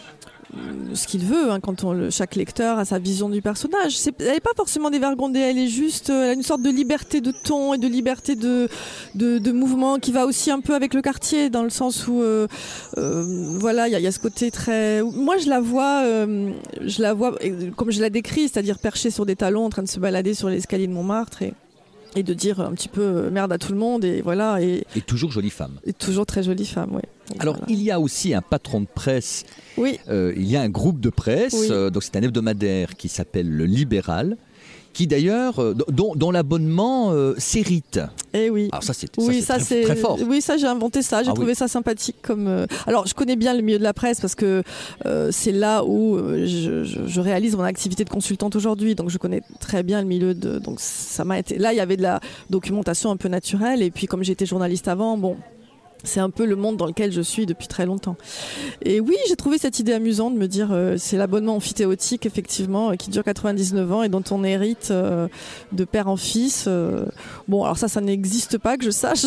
S2: ce qu'il veut, hein, quand on, chaque lecteur a sa vision du personnage. C'est, elle n'est pas forcément dévergondée, elle est juste, elle a une sorte de liberté de ton et de liberté de, de, de mouvement qui va aussi un peu avec le quartier, dans le sens où, euh, euh, voilà, il y, y a ce côté très. Moi, je la vois, euh, je la vois comme je la décris, c'est-à-dire perchée sur des talons, en train de se balader sur l'escalier de Montmartre et. et de dire un petit peu merde à tout le monde et voilà et,
S1: et toujours jolie femme.
S2: Et toujours très jolie femme, oui. Et
S1: alors
S2: voilà.
S1: Il y a aussi un patron de presse.
S2: Oui.
S1: Euh, il y a un groupe de presse.
S2: Oui.
S1: Euh, donc c'est un hebdomadaire qui s'appelle Le Libéral, qui d'ailleurs euh, dont, dont l'abonnement euh, s'érite.
S2: Eh oui.
S1: Alors ça c'est
S2: oui,
S1: ça,
S2: ça,
S1: c'est très,
S2: c'est
S1: très fort.
S2: Oui, ça j'ai inventé ça. J'ai
S1: ah,
S2: trouvé
S1: oui.
S2: ça sympathique comme. Euh... Alors je connais bien le milieu de la presse parce que euh, c'est là où euh, je, je, je réalise mon activité de consultante aujourd'hui. Donc je connais très bien le milieu de. Donc ça m'a été. Là il y avait de la documentation un peu naturelle et puis comme j'étais journaliste avant, bon. C'est un peu le monde dans lequel je suis depuis très longtemps. Et oui, j'ai trouvé cette idée amusante de me dire euh, c'est l'abonnement amphithéotique effectivement euh, qui dure quatre-vingt-dix-neuf ans et dont on hérite euh, de père en fils. Euh. Bon, alors ça, ça n'existe pas que je sache,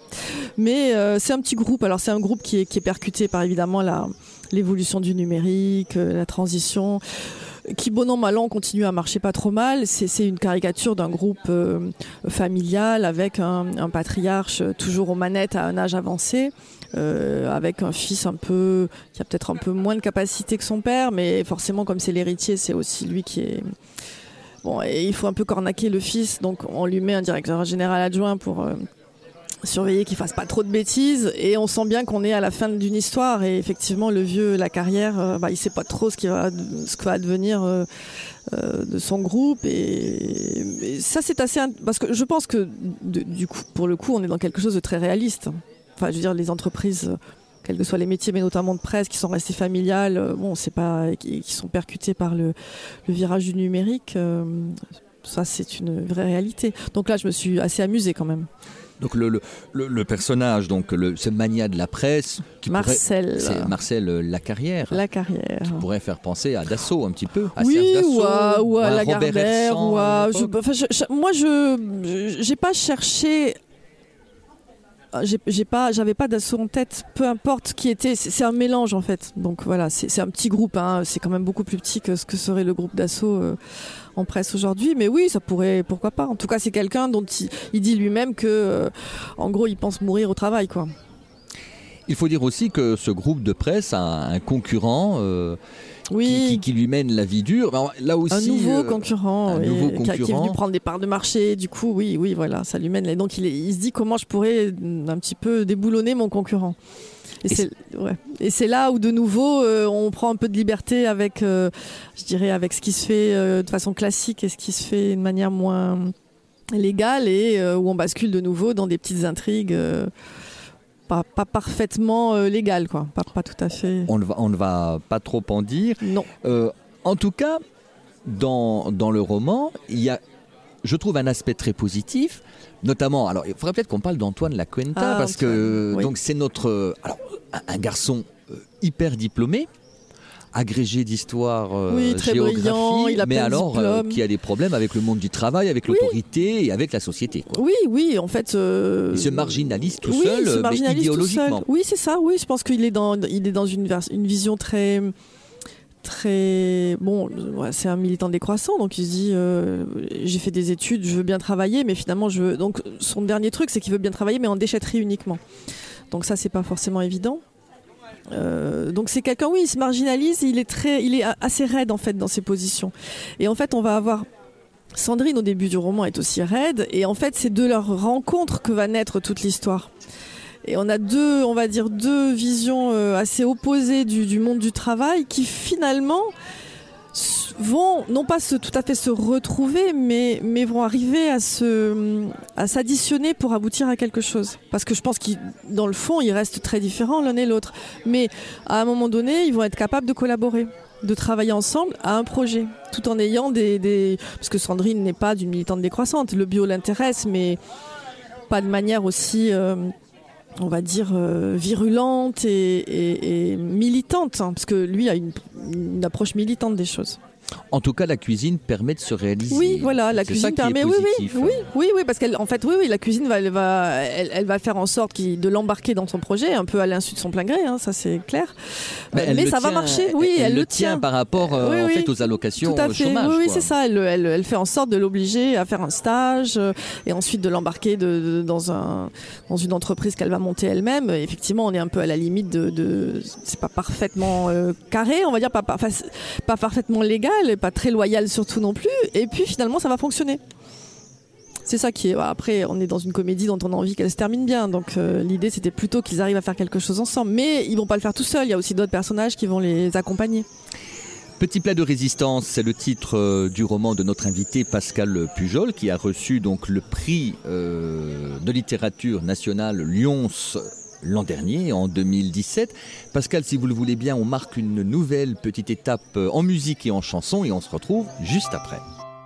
S2: mais euh, c'est un petit groupe. Alors c'est un groupe qui est, qui est percuté par évidemment la, l'évolution du numérique, euh, la transition. Qui bon an mal an continue à marcher pas trop mal. C'est, c'est une caricature d'un groupe euh, familial avec un, un patriarche toujours aux manettes à un âge avancé, euh, avec un fils un peu qui a peut-être un peu moins de capacité que son père, mais forcément comme c'est l'héritier, c'est aussi lui qui est bon. Et il faut un peu cornaquer le fils, donc on lui met un directeur général adjoint pour euh, surveiller qu'il fasse pas trop de bêtises et on sent bien qu'on est à la fin d'une histoire et effectivement le vieux la carrière euh, bah il sait pas trop ce qui va ce que va advenir euh, euh, de son groupe et, et ça c'est assez parce que je pense que de, du coup pour le coup on est dans quelque chose de très réaliste. Enfin je veux dire les entreprises quels que soient les métiers mais notamment de presse qui sont restées familiales bon c'est pas qui, qui sont percutées par le, le virage du numérique euh, ça c'est une vraie réalité. Donc là je me suis assez amusée quand même.
S1: Donc le, le, le, le personnage, donc le, ce mania de la presse, qui
S2: Marcel,
S1: pourrait, c'est Marcel euh, Lacarrière,
S2: Lacarrière,
S1: qui pourrait faire penser à Dassault un petit peu, à
S2: oui,
S1: Serge Dassault,
S2: ou à, ou à,
S1: à
S2: Lagardère, ou à, je, enfin, je, je, moi je, j'ai pas cherché. J'ai, j'ai pas, j'avais pas Dassault en tête, peu importe qui était, c'est, c'est un mélange en fait. Donc voilà, c'est, c'est un petit groupe, hein, c'est quand même beaucoup plus petit que ce que serait le groupe Dassault euh, en presse aujourd'hui. Mais oui, ça pourrait, pourquoi pas. En tout cas, c'est quelqu'un dont il, il dit lui-même que, euh, en gros, il pense mourir au travail, quoi.
S1: Il faut dire aussi que ce groupe de presse a un concurrent. Euh,
S2: Oui.
S1: Qui, qui, qui lui mène la vie dure. Alors, là aussi,
S2: un nouveau
S1: euh,
S2: concurrent,
S1: un
S2: oui,
S1: nouveau
S2: qui, a,
S1: concurrent.
S2: qui est venu prendre des parts de marché. Du coup, oui, oui, voilà, ça lui mène. Et donc, il, est, il se dit comment je pourrais un petit peu déboulonner mon concurrent. Et, et, c'est, c'est... Ouais. Et c'est là où de nouveau, euh, on prend un peu de liberté avec, euh, je dirais, avec ce qui se fait euh, de façon classique et ce qui se fait de manière moins légale et euh, où on bascule de nouveau dans des petites intrigues. Euh, Pas, pas parfaitement euh, légal, quoi. Pas, pas tout à fait.
S1: On ne va, on ne va pas trop en dire.
S2: Non.
S1: Euh, en tout cas, dans, dans le roman, il y a, je trouve, un aspect très positif, notamment. Alors, il faudrait peut-être qu'on parle d'Antoine Lacuenta,
S2: ah,
S1: parce
S2: Antoine,
S1: que
S2: oui.
S1: donc c'est notre, alors, un, un garçon euh, hyper diplômé. Agrégé d'histoire, euh,
S2: oui, très
S1: géographie,
S2: brillant, il a
S1: mais alors euh,
S2: diplômes.
S1: qui a des problèmes avec le monde du travail, avec
S2: oui.
S1: l'autorité et avec la société. Quoi.
S2: Oui, oui, en fait. Euh...
S1: Il se marginalise tout
S2: oui,
S1: seul,
S2: il se marginalise
S1: mais idéologiquement.
S2: Tout seul. Oui, c'est ça. Oui, je pense qu'il est dans, il est dans une, une vision très, très. Bon, ouais, c'est un militant décroissant, donc il se dit, euh, j'ai fait des études, je veux bien travailler, mais finalement, je veux. Donc, son dernier truc, c'est qu'il veut bien travailler, mais en déchetterie uniquement. Donc ça, c'est pas forcément évident. Euh, donc c'est quelqu'un, oui, il se marginalise, il est très, il est assez raide en fait dans ses positions. Et en fait, on va avoir Sandrine au début du roman est aussi raide, et en fait, c'est de leur rencontre que va naître toute l'histoire. Et on a deux, on va dire deux visions euh, assez opposées du, du monde du travail qui finalement vont non pas se, tout à fait se retrouver, mais, mais vont arriver à, se, à s'additionner pour aboutir à quelque chose. Parce que je pense que dans le fond, ils restent très différents l'un et l'autre. Mais à un moment donné, ils vont être capables de collaborer, de travailler ensemble à un projet, tout en ayant des... des... Parce que Sandrine n'est pas d'une militante décroissante. Le bio l'intéresse, mais pas de manière aussi... Euh, on va dire euh, virulente et, et, et militante, hein, parce que lui a une, une approche militante des choses.
S1: En tout cas, la cuisine permet de se réaliser.
S2: Oui, voilà, la
S1: c'est
S2: cuisine permet. Oui, oui, oui, oui, oui, parce qu'elle, en fait, oui, oui, la cuisine va, elle va, elle, elle va faire en sorte de l'embarquer dans son projet, un peu à l'insu de son plein gré, hein, ça c'est clair.
S1: Mais,
S2: Mais ça
S1: tient,
S2: va marcher. Oui,
S1: elle,
S2: elle,
S1: elle
S2: le
S1: tient,
S2: tient
S1: par rapport, euh,
S2: oui,
S1: en
S2: oui,
S1: fait, aux allocations
S2: tout à
S1: au
S2: fait.
S1: chômage.
S2: Oui, oui,
S1: quoi.
S2: c'est ça. Elle, elle, elle fait en sorte de l'obliger à faire un stage euh, et ensuite de l'embarquer de, de, dans un, dans une entreprise qu'elle va monter elle-même. Et effectivement, on est un peu à la limite de, de c'est pas parfaitement euh, carré, on va dire, pas, pas, pas parfaitement légal, et pas très loyal surtout non plus. Et puis finalement, ça va fonctionner. C'est ça qui est. Après, on est dans une comédie dont on a envie qu'elle se termine bien. Donc euh, l'idée, c'était plutôt qu'ils arrivent à faire quelque chose ensemble. Mais ils vont pas le faire tout seuls. Il y a aussi d'autres personnages qui vont les accompagner.
S1: Petit plat de résistance, c'est le titre euh, du roman de notre invité Pascal Pujol, qui a reçu donc le prix euh, de littérature nationale Lyons l'an dernier, en deux mille dix-sept. Pascal, si vous le voulez bien, on marque une nouvelle petite étape en musique et en chanson, et on se retrouve juste après.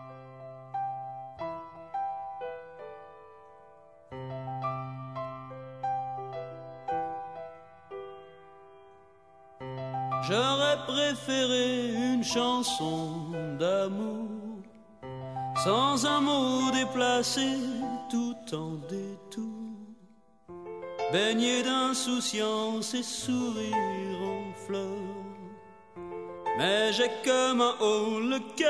S5: J'aurais préféré une chanson d'amour, sans un mot déplacé, tout en détour, baigné d'insouciance et sourire en fleurs. Mais j'ai comme un haut le cœur.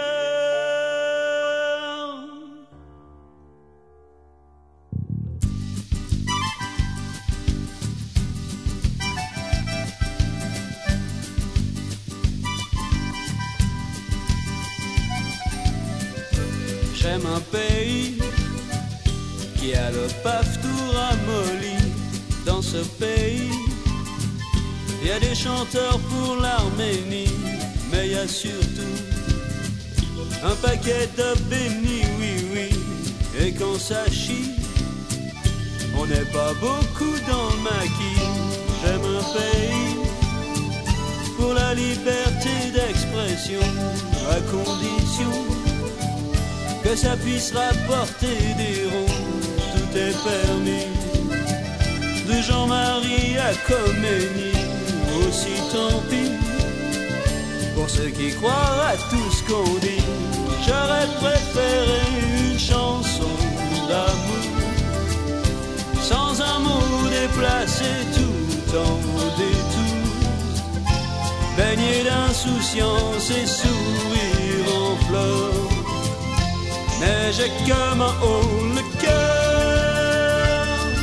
S5: J'aime un pays qui a le paf tout ramolli. Dans ce pays, il y a des chanteurs pour l'Arménie, mais il y a surtout un paquet de bénis, oui, oui. Et quand ça chie, on n'est pas beaucoup dans le maquis. J'aime un pays pour la liberté d'expression, à condition que ça puisse rapporter des ronds. Tout est permis, de Jean-Marie à Khomeini. Aussi tant pis pour ceux qui croient à tout ce qu'on dit. J'aurais préféré une chanson d'amour, sans un mot déplacé, tout en détour, baigné d'insouciance et sourire en fleurs. Mais j'ai comme un haut le cœur.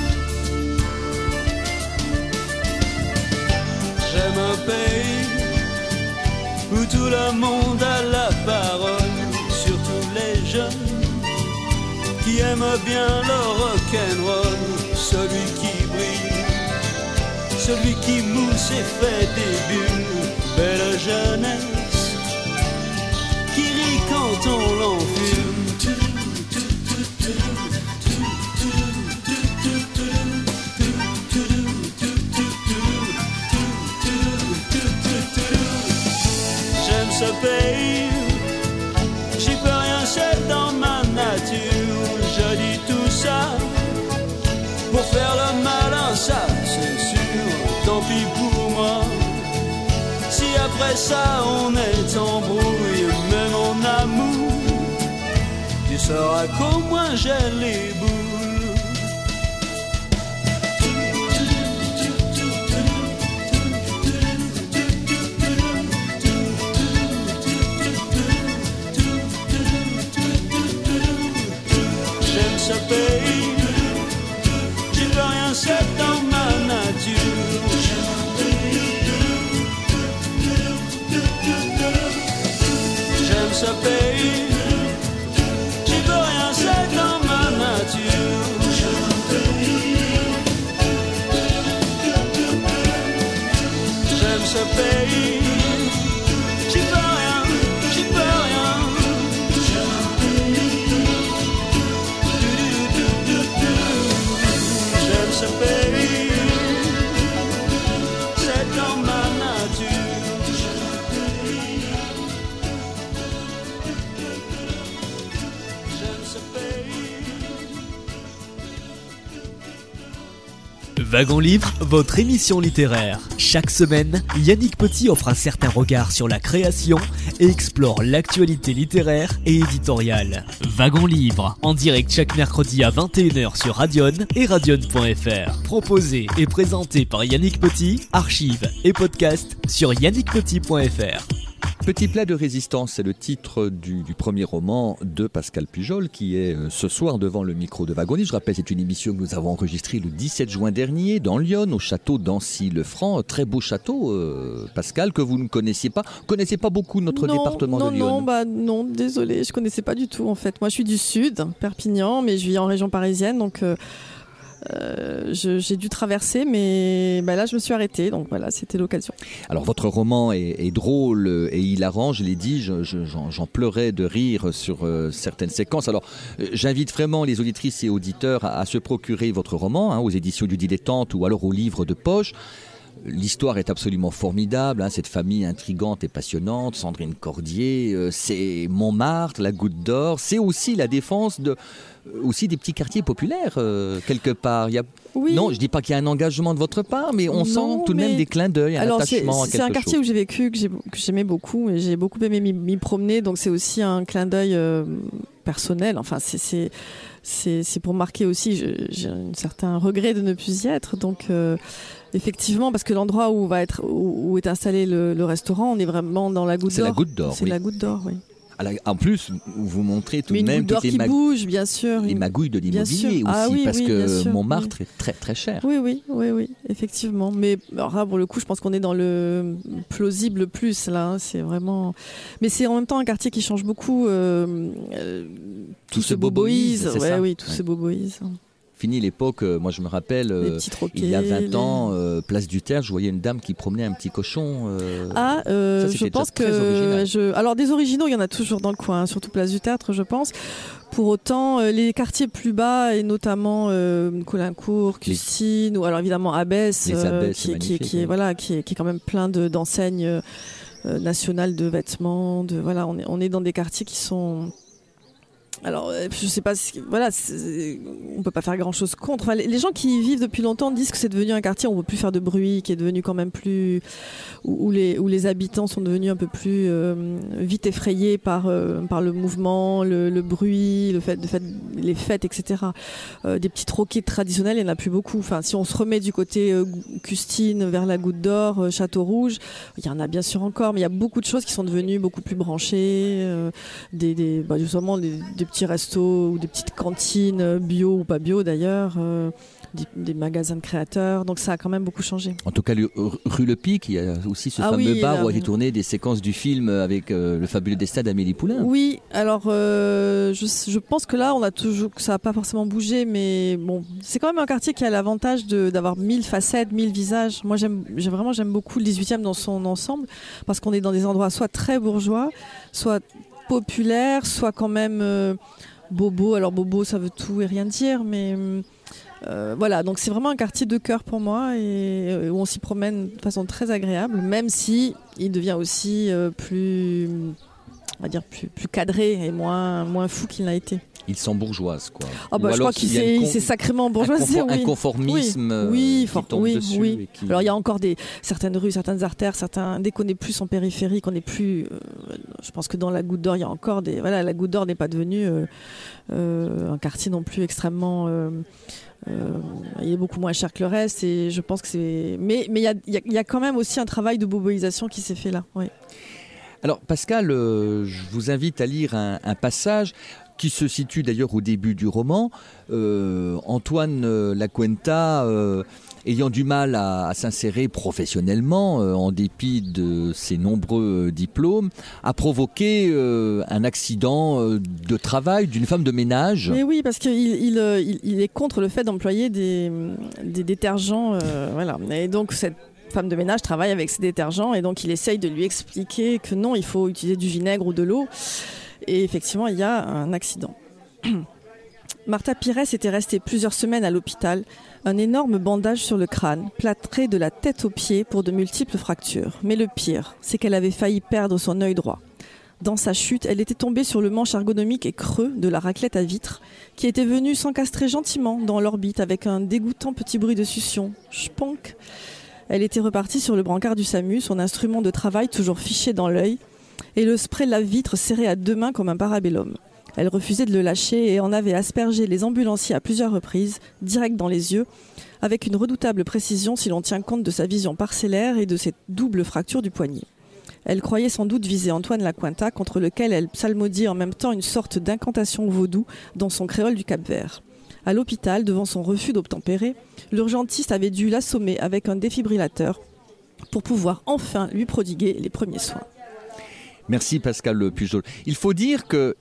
S5: J'aime un pays où tout le monde a la parole, surtout les jeunes qui aiment bien le rock'n'roll. Celui qui brille, celui qui mousse et fait des bulles, belle jeunesse qui rit quand on l'enfume. J'aime ce pays, j'y peux rien, c'est dans ma nature. Je dis tout ça pour faire le malin, ça c'est sûr. Tant pis pour moi, si après ça on est embrouille. Mais mon amour, tu sauras qu'au moins j'ai les boules. J'aime ce pays, j'y peux rien, c'est dans ma nature. J'aime ce pays, j'y peux rien, c'est dans ma nature. J'aime ce pays, j'y peux rien, j'y peux rien. J'aime ce pays, c'est dans ma nature. J'aime ce pays.
S4: Wagon Livre, votre émission littéraire. Chaque semaine, Yannick Petit offre un certain regard sur la création et explore l'actualité littéraire et éditoriale. Wagon Livre, en direct chaque mercredi à vingt et une heures sur Radion et radion point f r. Proposé et présenté par Yannick Petit, archives et podcast sur yannick petit point f r.
S1: Petit plat de résistance, c'est le titre du, du premier roman de Pascal Pujol qui est euh, ce soir devant le micro de Wagon Livre. Je rappelle, c'est une émission que nous avons enregistrée le dix-sept juin dernier dans Lyon, au château d'Ancy-le-Franc. Très beau château, euh, Pascal, que vous ne connaissiez pas. Vous ne connaissez pas beaucoup notre
S2: non,
S1: département
S2: non,
S1: de Lyon?
S2: Non, bah, non, désolé, je ne connaissais pas du tout en fait. Moi, je suis du sud, Perpignan, mais je vis en région parisienne, donc... Euh... Euh, je, j'ai dû traverser, mais bah là je me suis arrêtée, donc voilà, c'était l'occasion.
S1: Alors votre roman est, est drôle et hilarant, je l'ai dit, je, je, j'en, j'en pleurais de rire sur euh, certaines séquences. Alors euh, j'invite vraiment les auditrices et auditeurs à, à se procurer votre roman hein, aux éditions du Dilettante ou alors au livre de poche. L'histoire est absolument formidable, hein, cette famille intrigante et passionnante, Sandrine Cordier, euh, c'est Montmartre, la Goutte d'Or, c'est aussi la défense de, euh, aussi des petits quartiers populaires euh, quelque part. Il y a...
S2: oui.
S1: Non, je ne dis pas qu'il y a un engagement de votre part, mais on
S2: non,
S1: sent tout de
S2: mais...
S1: même des clins d'œil, un
S2: Alors,
S1: attachement
S2: c'est,
S1: à quelque chose.
S2: C'est un quartier chose. où j'ai vécu, que, j'ai, que j'aimais beaucoup, et j'ai beaucoup aimé m'y, m'y promener, donc c'est aussi un clin d'œil euh, personnel, enfin c'est... c'est... C'est, c'est pour marquer aussi, je, j'ai un certain regret de ne plus y être. Donc, euh, effectivement, parce que l'endroit où va être, où, où est installé le, le restaurant, on est vraiment dans la Goutte
S1: c'est
S2: d'Or.
S1: C'est la Goutte d'Or.
S2: C'est
S1: oui.
S2: la Goutte d'Or, oui.
S1: En plus, vous montrez tout
S2: de même
S1: toutes les,
S2: qui
S1: mag...
S2: bouge, bien sûr,
S1: les magouilles de l'immobilier aussi,
S2: ah, oui,
S1: parce
S2: oui,
S1: que Montmartre oui. est très très cher.
S2: Oui, oui, oui, oui, effectivement. Mais alors là, pour le coup, je pense qu'on est dans le plausible plus là. Hein, c'est vraiment. Mais c'est en même temps un quartier qui change beaucoup. Euh, euh,
S1: tout, tout ce boboise,
S2: c'est ouais, ça oui, tout ouais. ce boboise.
S1: Fini l'époque, euh, moi je me rappelle, euh,
S2: troquets,
S1: il y a vingt
S2: les...
S1: ans, euh, place du Tertre, je voyais une dame qui promenait un petit cochon. Euh...
S2: Ah, euh, ça, je pense que... Je... Alors des originaux, il y en a toujours dans le coin, hein, surtout place du Tertre, je pense. Pour autant, euh, les quartiers plus bas, et notamment euh, Colincourt, Custine, les... ou alors évidemment Abbesse,
S1: euh,
S2: qui, qui, qui, est, voilà, qui, est, qui est quand même plein de, d'enseignes euh, nationales de vêtements. De, voilà, on est, on est dans des quartiers qui sont... Alors, je sais pas, voilà, c'est, on peut pas faire grand chose contre. Enfin, les, les gens qui y vivent depuis longtemps disent que c'est devenu un quartier où on peut plus faire de bruit, qui est devenu quand même plus, où, où les où les habitants sont devenus un peu plus euh, vite effrayés par euh, par le mouvement, le, le bruit, le fait de fait les fêtes, et cetera. Euh, des petits troquets traditionnels, il y en a plus beaucoup. Enfin, si on se remet du côté euh, Custine vers la Goutte d'Or, euh, Château Rouge, il y en a bien sûr encore, mais il y a beaucoup de choses qui sont devenues beaucoup plus branchées, euh, des des bah, justement des, des petits restos ou des petites cantines bio ou pas bio d'ailleurs, euh, des, des magasins de créateurs, donc ça a quand même beaucoup changé.
S1: En tout cas, le, rue Le Pic, il y a aussi ce
S2: ah
S1: fameux
S2: oui,
S1: bar
S2: là,
S1: où a été tourné des séquences du film avec euh, le fabuleux destin d'Amélie Poulain.
S2: Oui, alors euh, je, je pense que là, on a toujours, que ça n'a pas forcément bougé, mais bon, c'est quand même un quartier qui a l'avantage de, d'avoir mille facettes, mille visages. Moi, j'aime, j'ai vraiment j'aime beaucoup le dix-huitième dans son ensemble, parce qu'on est dans des endroits soit très bourgeois, soit populaire, soit quand même euh, bobo. Alors bobo, ça veut tout et rien dire, mais euh, voilà. Donc c'est vraiment un quartier de cœur pour moi et euh, où on s'y promène de façon très agréable, même si il devient aussi euh, plus, on va dire plus, plus cadré et moins moins fou qu'il n'a été.
S1: Ils sont bourgeoises, quoi.
S2: Oh bah, je crois qu'il s'est, con... sacrément bourgeoisé.
S1: Un, confort,
S2: oui.
S1: un conformisme
S2: oui, oui,
S1: qui
S2: fort,
S1: tombe
S2: oui,
S1: dessus.
S2: Oui.
S1: Et qui...
S2: Alors il y a encore des, certaines rues, certaines artères, certains, dès qu'on n'est plus en périphérie, qu'on n'est plus... Euh, je pense que dans la Goutte d'Or, il y a encore des... Voilà, la Goutte d'Or n'est pas devenue euh, euh, un quartier non plus extrêmement... Euh, euh, il est beaucoup moins cher que le reste et je pense que c'est... Mais il y a, y, a, y a quand même aussi un travail de boboisation qui s'est fait là, oui.
S1: Alors Pascal, euh, je vous invite à lire un, un passage qui se situe d'ailleurs au début du roman. Euh, Antoine euh, Lacuenta, euh, ayant du mal à, à s'insérer professionnellement, euh, en dépit de ses nombreux euh, diplômes, a provoqué euh, un accident euh, de travail d'une femme de ménage.
S2: Mais oui, parce qu'il il, il, il est contre le fait d'employer des, des détergents. Euh, voilà. Et donc cette femme de ménage travaille avec ses détergents et donc il essaye de lui expliquer que non, il faut utiliser du vinaigre ou de l'eau. Et effectivement, il y a un accident. Martha Pires était restée plusieurs semaines à l'hôpital, un énorme bandage sur le crâne, plâtré de la tête aux pieds pour de multiples fractures. Mais le pire, c'est qu'elle avait failli perdre son œil droit. Dans sa chute, elle était tombée sur le manche ergonomique et creux de la raclette à vitre, qui était venue s'encastrer gentiment dans l'orbite avec un dégoûtant petit bruit de succion. Chponk. Elle était repartie sur le brancard du SAMU, son instrument de travail toujours fiché dans l'œil, et le spray lave-vitre serré à deux mains comme un parabellum. Elle refusait de le lâcher et en avait aspergé les ambulanciers à plusieurs reprises, direct dans les yeux, avec une redoutable précision si l'on tient compte de sa vision parcellaire et de ses doubles fractures du poignet. Elle croyait sans doute viser Antoine Lacuenta, contre lequel elle psalmodie en même temps une sorte d'incantation vaudou dans son créole du Cap-Vert. À l'hôpital, devant son refus d'obtempérer, l'urgentiste avait dû l'assommer avec un défibrillateur pour pouvoir enfin lui prodiguer les premiers soins.
S1: Merci Pascal Pujol. Il faut dire que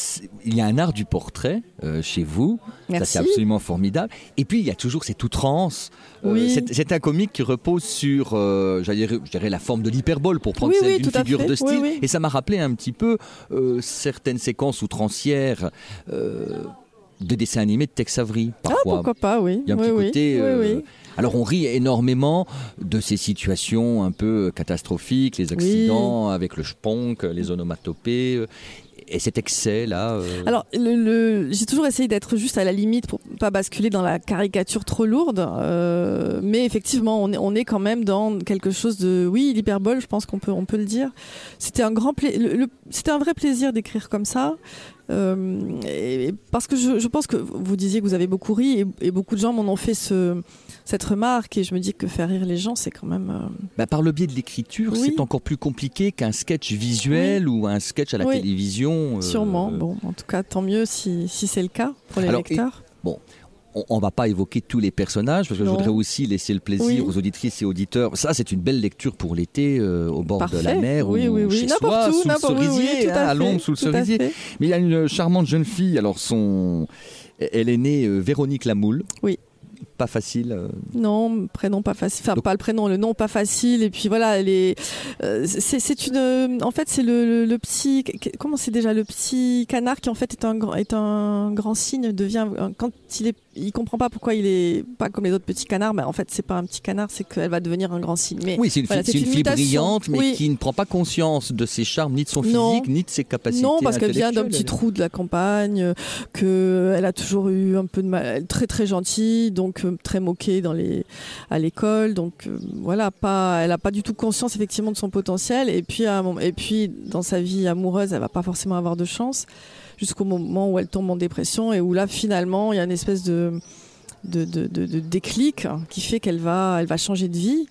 S1: il y a un art du portrait euh, chez vous.
S2: Merci.
S1: Ça c'est absolument formidable. Et puis il y a toujours cette outrance. Euh,
S2: Oui.
S1: c'est, c'est un comique qui repose sur, euh, j'allais- je dirais, la forme de l'hyperbole pour prendre
S2: Oui,
S1: celle
S2: oui,
S1: d'une
S2: tout à
S1: figure
S2: fait.
S1: de style.
S2: Oui, oui.
S1: Et ça m'a rappelé un petit peu euh, certaines séquences outrancières euh, de dessins animés de Tex Avery
S2: Ah,
S1: parfois.
S2: pourquoi pas, oui.
S1: Il y a un
S2: oui,
S1: petit
S2: oui.
S1: côté.
S2: Oui,
S1: euh,
S2: oui.
S1: Alors on rit énormément de ces situations un peu catastrophiques, les accidents avec le sponk, les onomatopées, euh, et cet excès là. euh,
S2: Alors, le, le- j'ai toujours essayé d'être juste à la limite pour pas basculer dans la caricature trop lourde. euh, mais effectivement, on est, on est quand même dans quelque chose de, oui, l'hyperbole. Je pense qu'on peut, on peut le dire. C'était un grand pla- le- le- c'était un vrai plaisir d'écrire comme ça. Euh, et, et parce que je, je pense que vous disiez que vous avez beaucoup ri et, et beaucoup de gens m'en ont fait ce, cette remarque et je me dis que faire rire les gens, c'est quand même. euh,
S1: bah, par le biais de l'écriture,
S2: Oui.
S1: c'est encore plus compliqué qu'un sketch visuel ou un sketch à la
S2: Oui.
S1: télévision. euh,
S2: Sûrement. Bon, en tout cas, tant mieux si, si c'est le cas pour les
S1: Alors,
S2: lecteurs.
S1: Bon, on ne va pas évoquer tous les personnages parce que
S2: Non.
S1: je voudrais aussi laisser le plaisir
S2: Oui.
S1: aux auditrices et auditeurs. Ça, c'est une belle lecture pour l'été euh, au bord de la
S2: Parfait.
S1: mer
S2: Oui,
S1: ou
S2: oui, oui.
S1: chez
S2: N'importe
S1: soi,
S2: où,
S1: sous le
S2: n'importe où, oui,
S1: cerisier,
S2: oui, tout
S1: hein,
S2: à
S1: à
S2: fait,
S1: l'ombre sous le
S2: tout à
S1: cerisier.
S2: fait.
S1: Mais il y a une charmante jeune fille. Alors, son... elle est née euh, Véronique Lamoule.
S2: Oui.
S1: Pas facile. euh,
S2: Non, prénom pas facile. Enfin,
S1: Donc-
S2: pas le prénom, le nom pas facile. Et puis voilà, elle est. euh, c'est, c'est une. euh, En fait, c'est le, le, le petit. Comment c'est déjà le petit canard qui en fait est un grand est un grand signe devient quand il est il comprend pas pourquoi il est pas comme les autres petits canards. Mais en fait, c'est pas un petit canard, c'est qu'elle va devenir un grand signe. Mais
S1: Oui, c'est une,
S2: voilà,
S1: fille,
S2: c'est
S1: c'est une
S2: une
S1: fille
S2: mutation.
S1: brillante, mais
S2: Oui.
S1: qui ne prend pas conscience de ses charmes, ni de son physique,
S2: Non.
S1: ni de ses capacités.
S2: non, parce qu'elle vient d'un
S1: intellectuelles.
S2: petit trou de la campagne, euh, que elle a toujours eu un peu de mal, elle est très très gentille, donc euh, très moquée dans les à l'école, donc euh, voilà, pas, elle a pas du tout conscience effectivement de son potentiel, et puis à un moment- et puis dans sa vie amoureuse, elle va pas forcément avoir de chance jusqu'au moment où elle tombe en dépression et où là finalement il y a une espèce de de, de, de, de déclic qui fait qu'elle va, elle va changer de vie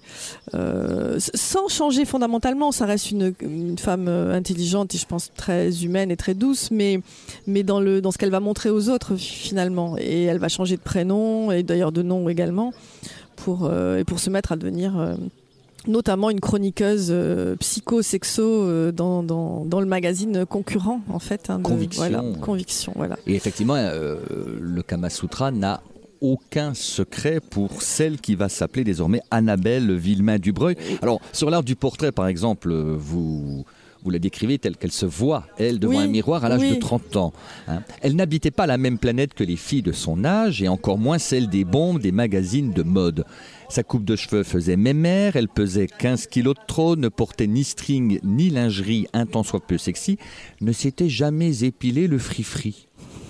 S2: euh, sans changer fondamentalement. Ça reste une, une femme euh, intelligente et je pense très humaine et très douce, mais, mais dans, le, dans ce qu'elle va montrer aux autres finalement. Et elle va changer de prénom et d'ailleurs de nom également pour, euh, et pour se mettre à devenir euh, notamment une chroniqueuse euh, psycho-sexo euh, dans, dans, dans le magazine concurrent en fait. Hein, de,
S1: Conviction.
S2: Voilà, Conviction, voilà.
S1: Et effectivement, euh, le Kama Sutra n'a aucun secret pour celle qui va s'appeler désormais Annabelle Villemain-Dubreuil. Alors, sur l'art du portrait, par exemple, vous, vous la décrivez telle qu'elle se voit, elle, devant
S2: Oui,
S1: un miroir à l'âge
S2: oui.
S1: de trente ans. Hein. Elle n'habitait pas la même planète que les filles de son âge, et encore moins celle des bombes des magazines de mode. Sa coupe de cheveux faisait mémère, elle pesait quinze kilos de trop, ne portait ni string ni lingerie un tant soit peu sexy, ne s'était jamais épilé le free-free.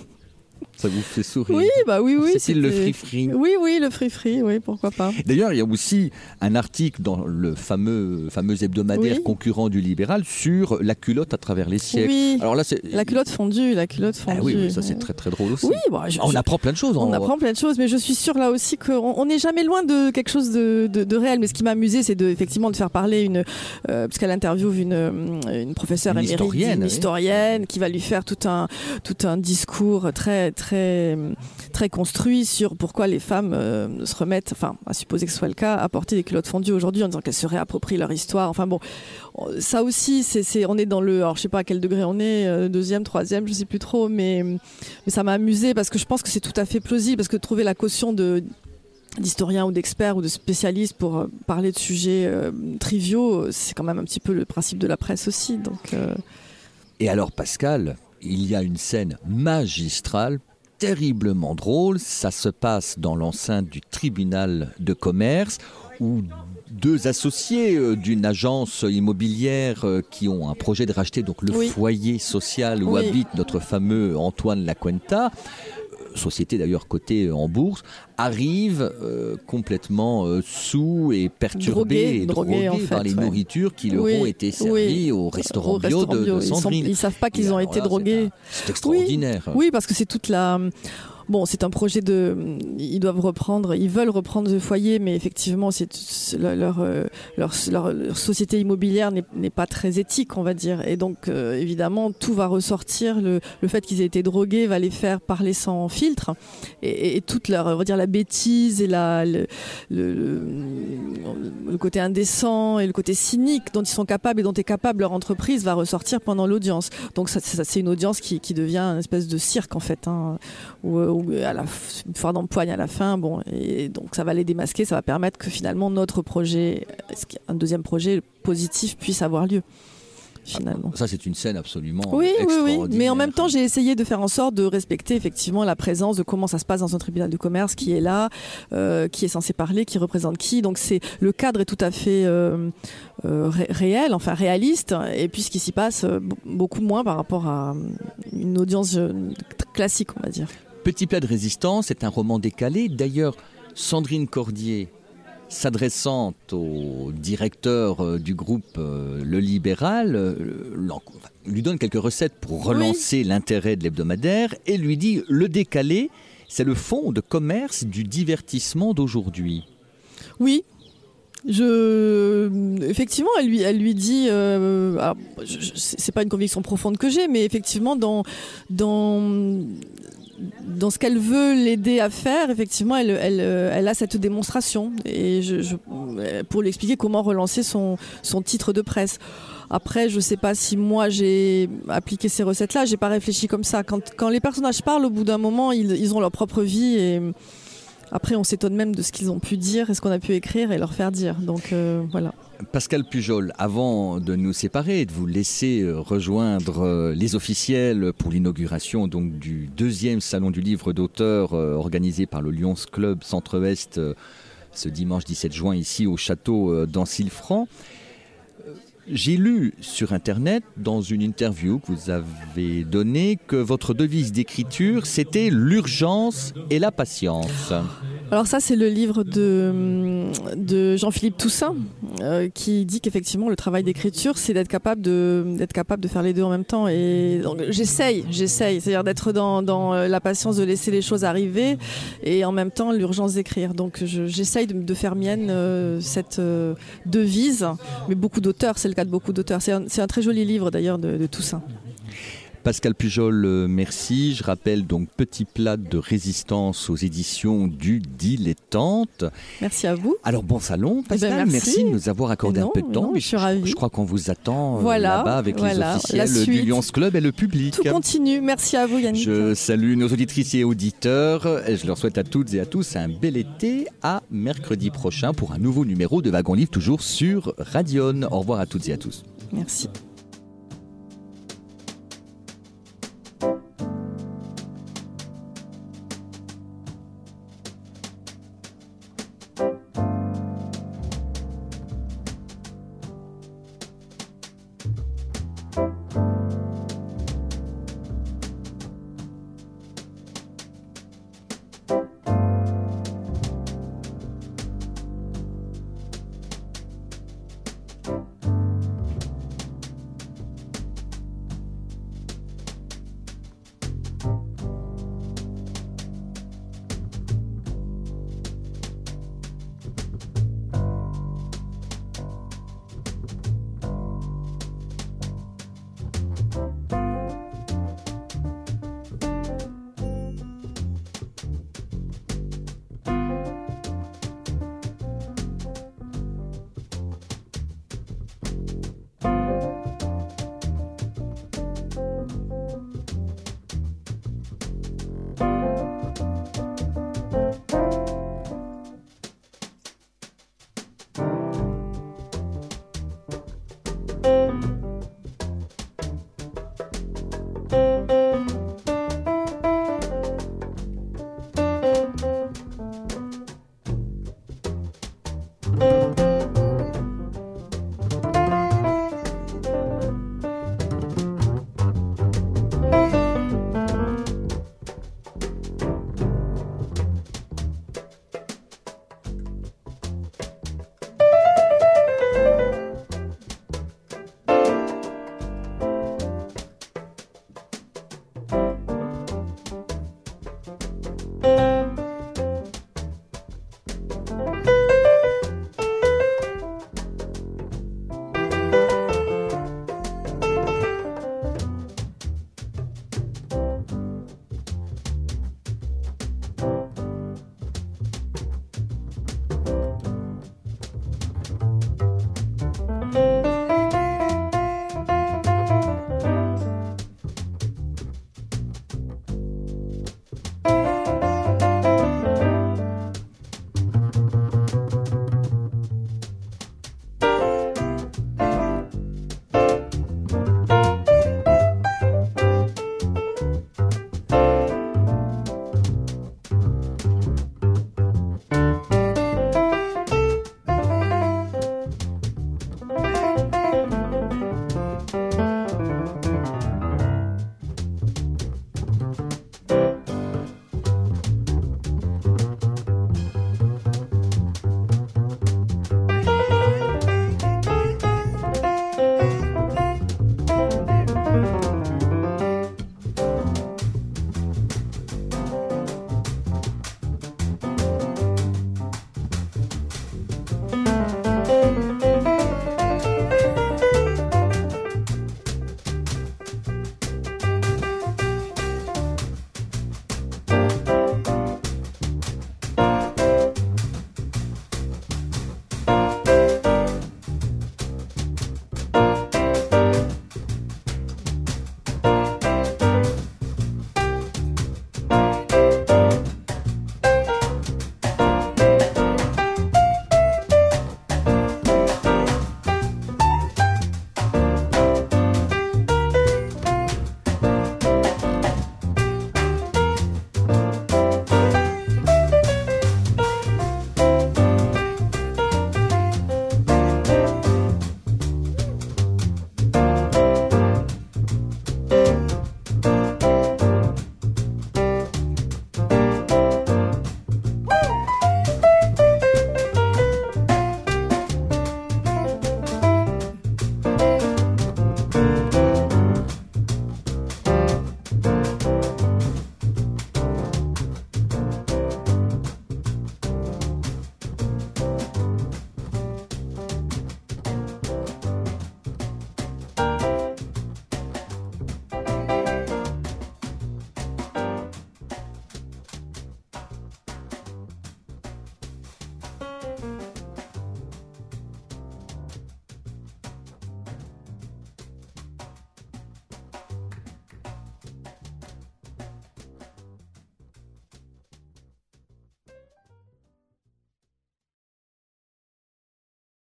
S1: Ça vous fait sourire?
S2: Oui, bah oui, oui.
S1: C'est-il le
S2: c'était-
S1: free-free?
S2: Oui, oui, le free-free, oui, pourquoi pas.
S1: D'ailleurs, il y a aussi un article dans le fameux, fameux hebdomadaire
S2: Oui.
S1: concurrent du Libéral sur la culotte à travers les siècles.
S2: Oui.
S1: Alors là, c'est...
S2: La culotte fondue, la culotte
S1: Ah
S2: fondue.
S1: oui, oui, ça c'est très très drôle aussi.
S2: Oui, bah, je-
S1: on
S2: je-
S1: apprend plein de choses.
S2: On
S1: en-
S2: apprend plein de choses, mais je suis sûre là aussi qu'on on n'est jamais loin de quelque chose de, de, de réel. Mais ce qui m'a amusé, c'est de, effectivement de faire parler une, euh, parce qu'elle interviewe une, une professeure
S1: Une
S2: émérite,
S1: historienne,
S2: une
S1: oui.
S2: historienne, qui va lui faire tout un, tout un discours très, très, très construit sur pourquoi les femmes euh, se remettent, enfin, à supposer que ce soit le cas, à porter des culottes fondues aujourd'hui en disant qu'elles se réapproprient leur histoire. Enfin bon, ça aussi, c'est, c'est, on est dans le, alors je sais pas à quel degré on est, euh, deuxième, troisième, je sais plus trop, mais, mais ça m'a amusé parce que je pense que c'est tout à fait plausible, parce que trouver la caution de d'historiens ou d'experts ou de spécialistes pour euh, parler de sujets euh, triviaux, c'est quand même un petit peu le principe de la presse aussi. Donc, euh...
S1: Et alors, Pascal, il y a une scène magistrale, terriblement drôle. Ça se passe dans l'enceinte du tribunal de commerce où deux associés euh, d'une agence immobilière euh, qui ont un projet de racheter donc le
S2: Oui.
S1: foyer social où
S2: Oui.
S1: habite notre fameux Antoine Lacuenta, euh, société d'ailleurs cotée en bourse, arrivent euh, complètement euh, sous et perturbés
S2: Drogués,
S1: et
S2: drogués,
S1: drogués
S2: en
S1: par
S2: fait,
S1: les
S2: ouais.
S1: nourritures qui leur
S2: Oui,
S1: ont été servies
S2: oui.
S1: au restaurant
S2: Au
S1: bio
S2: restaurant
S1: de,
S2: bio,
S1: de
S2: ils sont-
S1: Sandrine.
S2: ils savent pas qu'ils
S1: Et
S2: ont
S1: alors
S2: été
S1: là,
S2: drogués.
S1: C'est, un- c'est extraordinaire.
S2: Oui, parce que c'est toute la. Bon, c'est un projet de. Ils doivent reprendre, ils veulent reprendre The Foyer, mais effectivement, c'est, c'est leur, leur, leur, leur société immobilière n'est, n'est pas très éthique, on va dire. Et donc, euh, évidemment, tout va ressortir. Le, le fait qu'ils aient été drogués va les faire parler sans filtre. Et, et toute leur, on va dire, la bêtise et la, le, le, le, le côté indécent et le côté cynique dont ils sont capables et dont est capable leur entreprise va ressortir pendant l'audience. Donc, ça, ça, c'est une audience qui, qui devient une espèce de cirque, en fait, hein, où, où à la une foire d'empoigne à la fin, bon, et donc ça va les démasquer, ça va permettre que finalement notre projet, un deuxième projet positif puisse avoir lieu. Finalement.
S1: Ça, c'est une scène absolument
S2: oui,
S1: extraordinaire.
S2: Oui, oui, mais en même temps, j'ai essayé de faire en sorte de respecter effectivement la présence de comment ça se passe dans un tribunal de commerce, qui est là, euh, qui est censé parler, qui représente qui. Donc, c'est le cadre est tout à fait euh, euh, ré- réel, enfin réaliste, et puis ce qui s'y passe euh, beaucoup moins par rapport à une audience euh, classique, on va dire.
S1: Petit plat de résistance est un roman décalé. D'ailleurs, Sandrine Cordier, s'adressant au directeur du groupe euh, Le Libéral, euh, lui donne quelques recettes pour relancer oui. l'intérêt de l'hebdomadaire et lui dit « Le décalé, c'est le fonds de commerce du divertissement d'aujourd'hui ».
S2: Oui. Je, effectivement, elle lui, elle lui dit, euh, alors, je, je, c'est pas une conviction profonde que j'ai, mais effectivement, dans, dans, dans ce qu'elle veut l'aider à faire, effectivement, elle, elle, elle a cette démonstration, et je, je, pour lui expliquer comment relancer son, son titre de presse. Après, je sais pas si moi j'ai appliqué ces recettes-là, j'ai pas réfléchi comme ça. Quand, quand les personnages parlent, au bout d'un moment, ils, ils ont leur propre vie et après, on s'étonne même de ce qu'ils ont pu dire et ce qu'on a pu écrire et leur faire dire. Donc euh, voilà.
S1: Pascal Pujol, avant de nous séparer et de vous laisser rejoindre les officiels pour l'inauguration donc du deuxième salon du livre d'auteur organisé par le Lions Club Centre-Ouest ce dimanche dix-sept juin ici au château d'Ancille-Franc, j'ai lu sur Internet, dans une interview que vous avez donnée, que votre devise d'écriture, c'était l'urgence et la patience.
S2: Alors ça, c'est le livre de, de Jean-Philippe Toussaint, euh, qui dit qu'effectivement, le travail d'écriture, c'est d'être capable de, d'être capable de faire les deux en même temps. Et donc, j'essaye, j'essaye, c'est-à-dire d'être dans, dans la patience de laisser les choses arriver et en même temps, l'urgence d'écrire. Donc, je, j'essaye de, de faire mienne euh, cette euh, devise, mais beaucoup d'auteurs, c'est le cas de beaucoup d'auteurs. C'est un, c'est un très joli livre d'ailleurs de, de Toussaint.
S1: Pascal Pujol, merci. Je rappelle donc Petit plat de résistance aux éditions du Dilettante.
S2: Merci à vous.
S1: Alors bon salon, Pascal,
S2: eh ben, merci.
S1: merci de nous avoir accordé
S2: non,
S1: un peu de temps.
S2: Non,
S1: mais
S2: je suis
S1: je,
S2: ravie.
S1: je crois qu'on vous attend
S2: voilà,
S1: là-bas avec
S2: voilà,
S1: les officiels du Lions Club et le public.
S2: Tout continue. Merci à vous, Yannick.
S1: Je salue nos auditrices et auditeurs et je leur souhaite à toutes et à tous un bel été. À mercredi prochain pour un nouveau numéro de Wagon Livre, toujours sur Radion. Au revoir à toutes et à tous.
S2: Merci.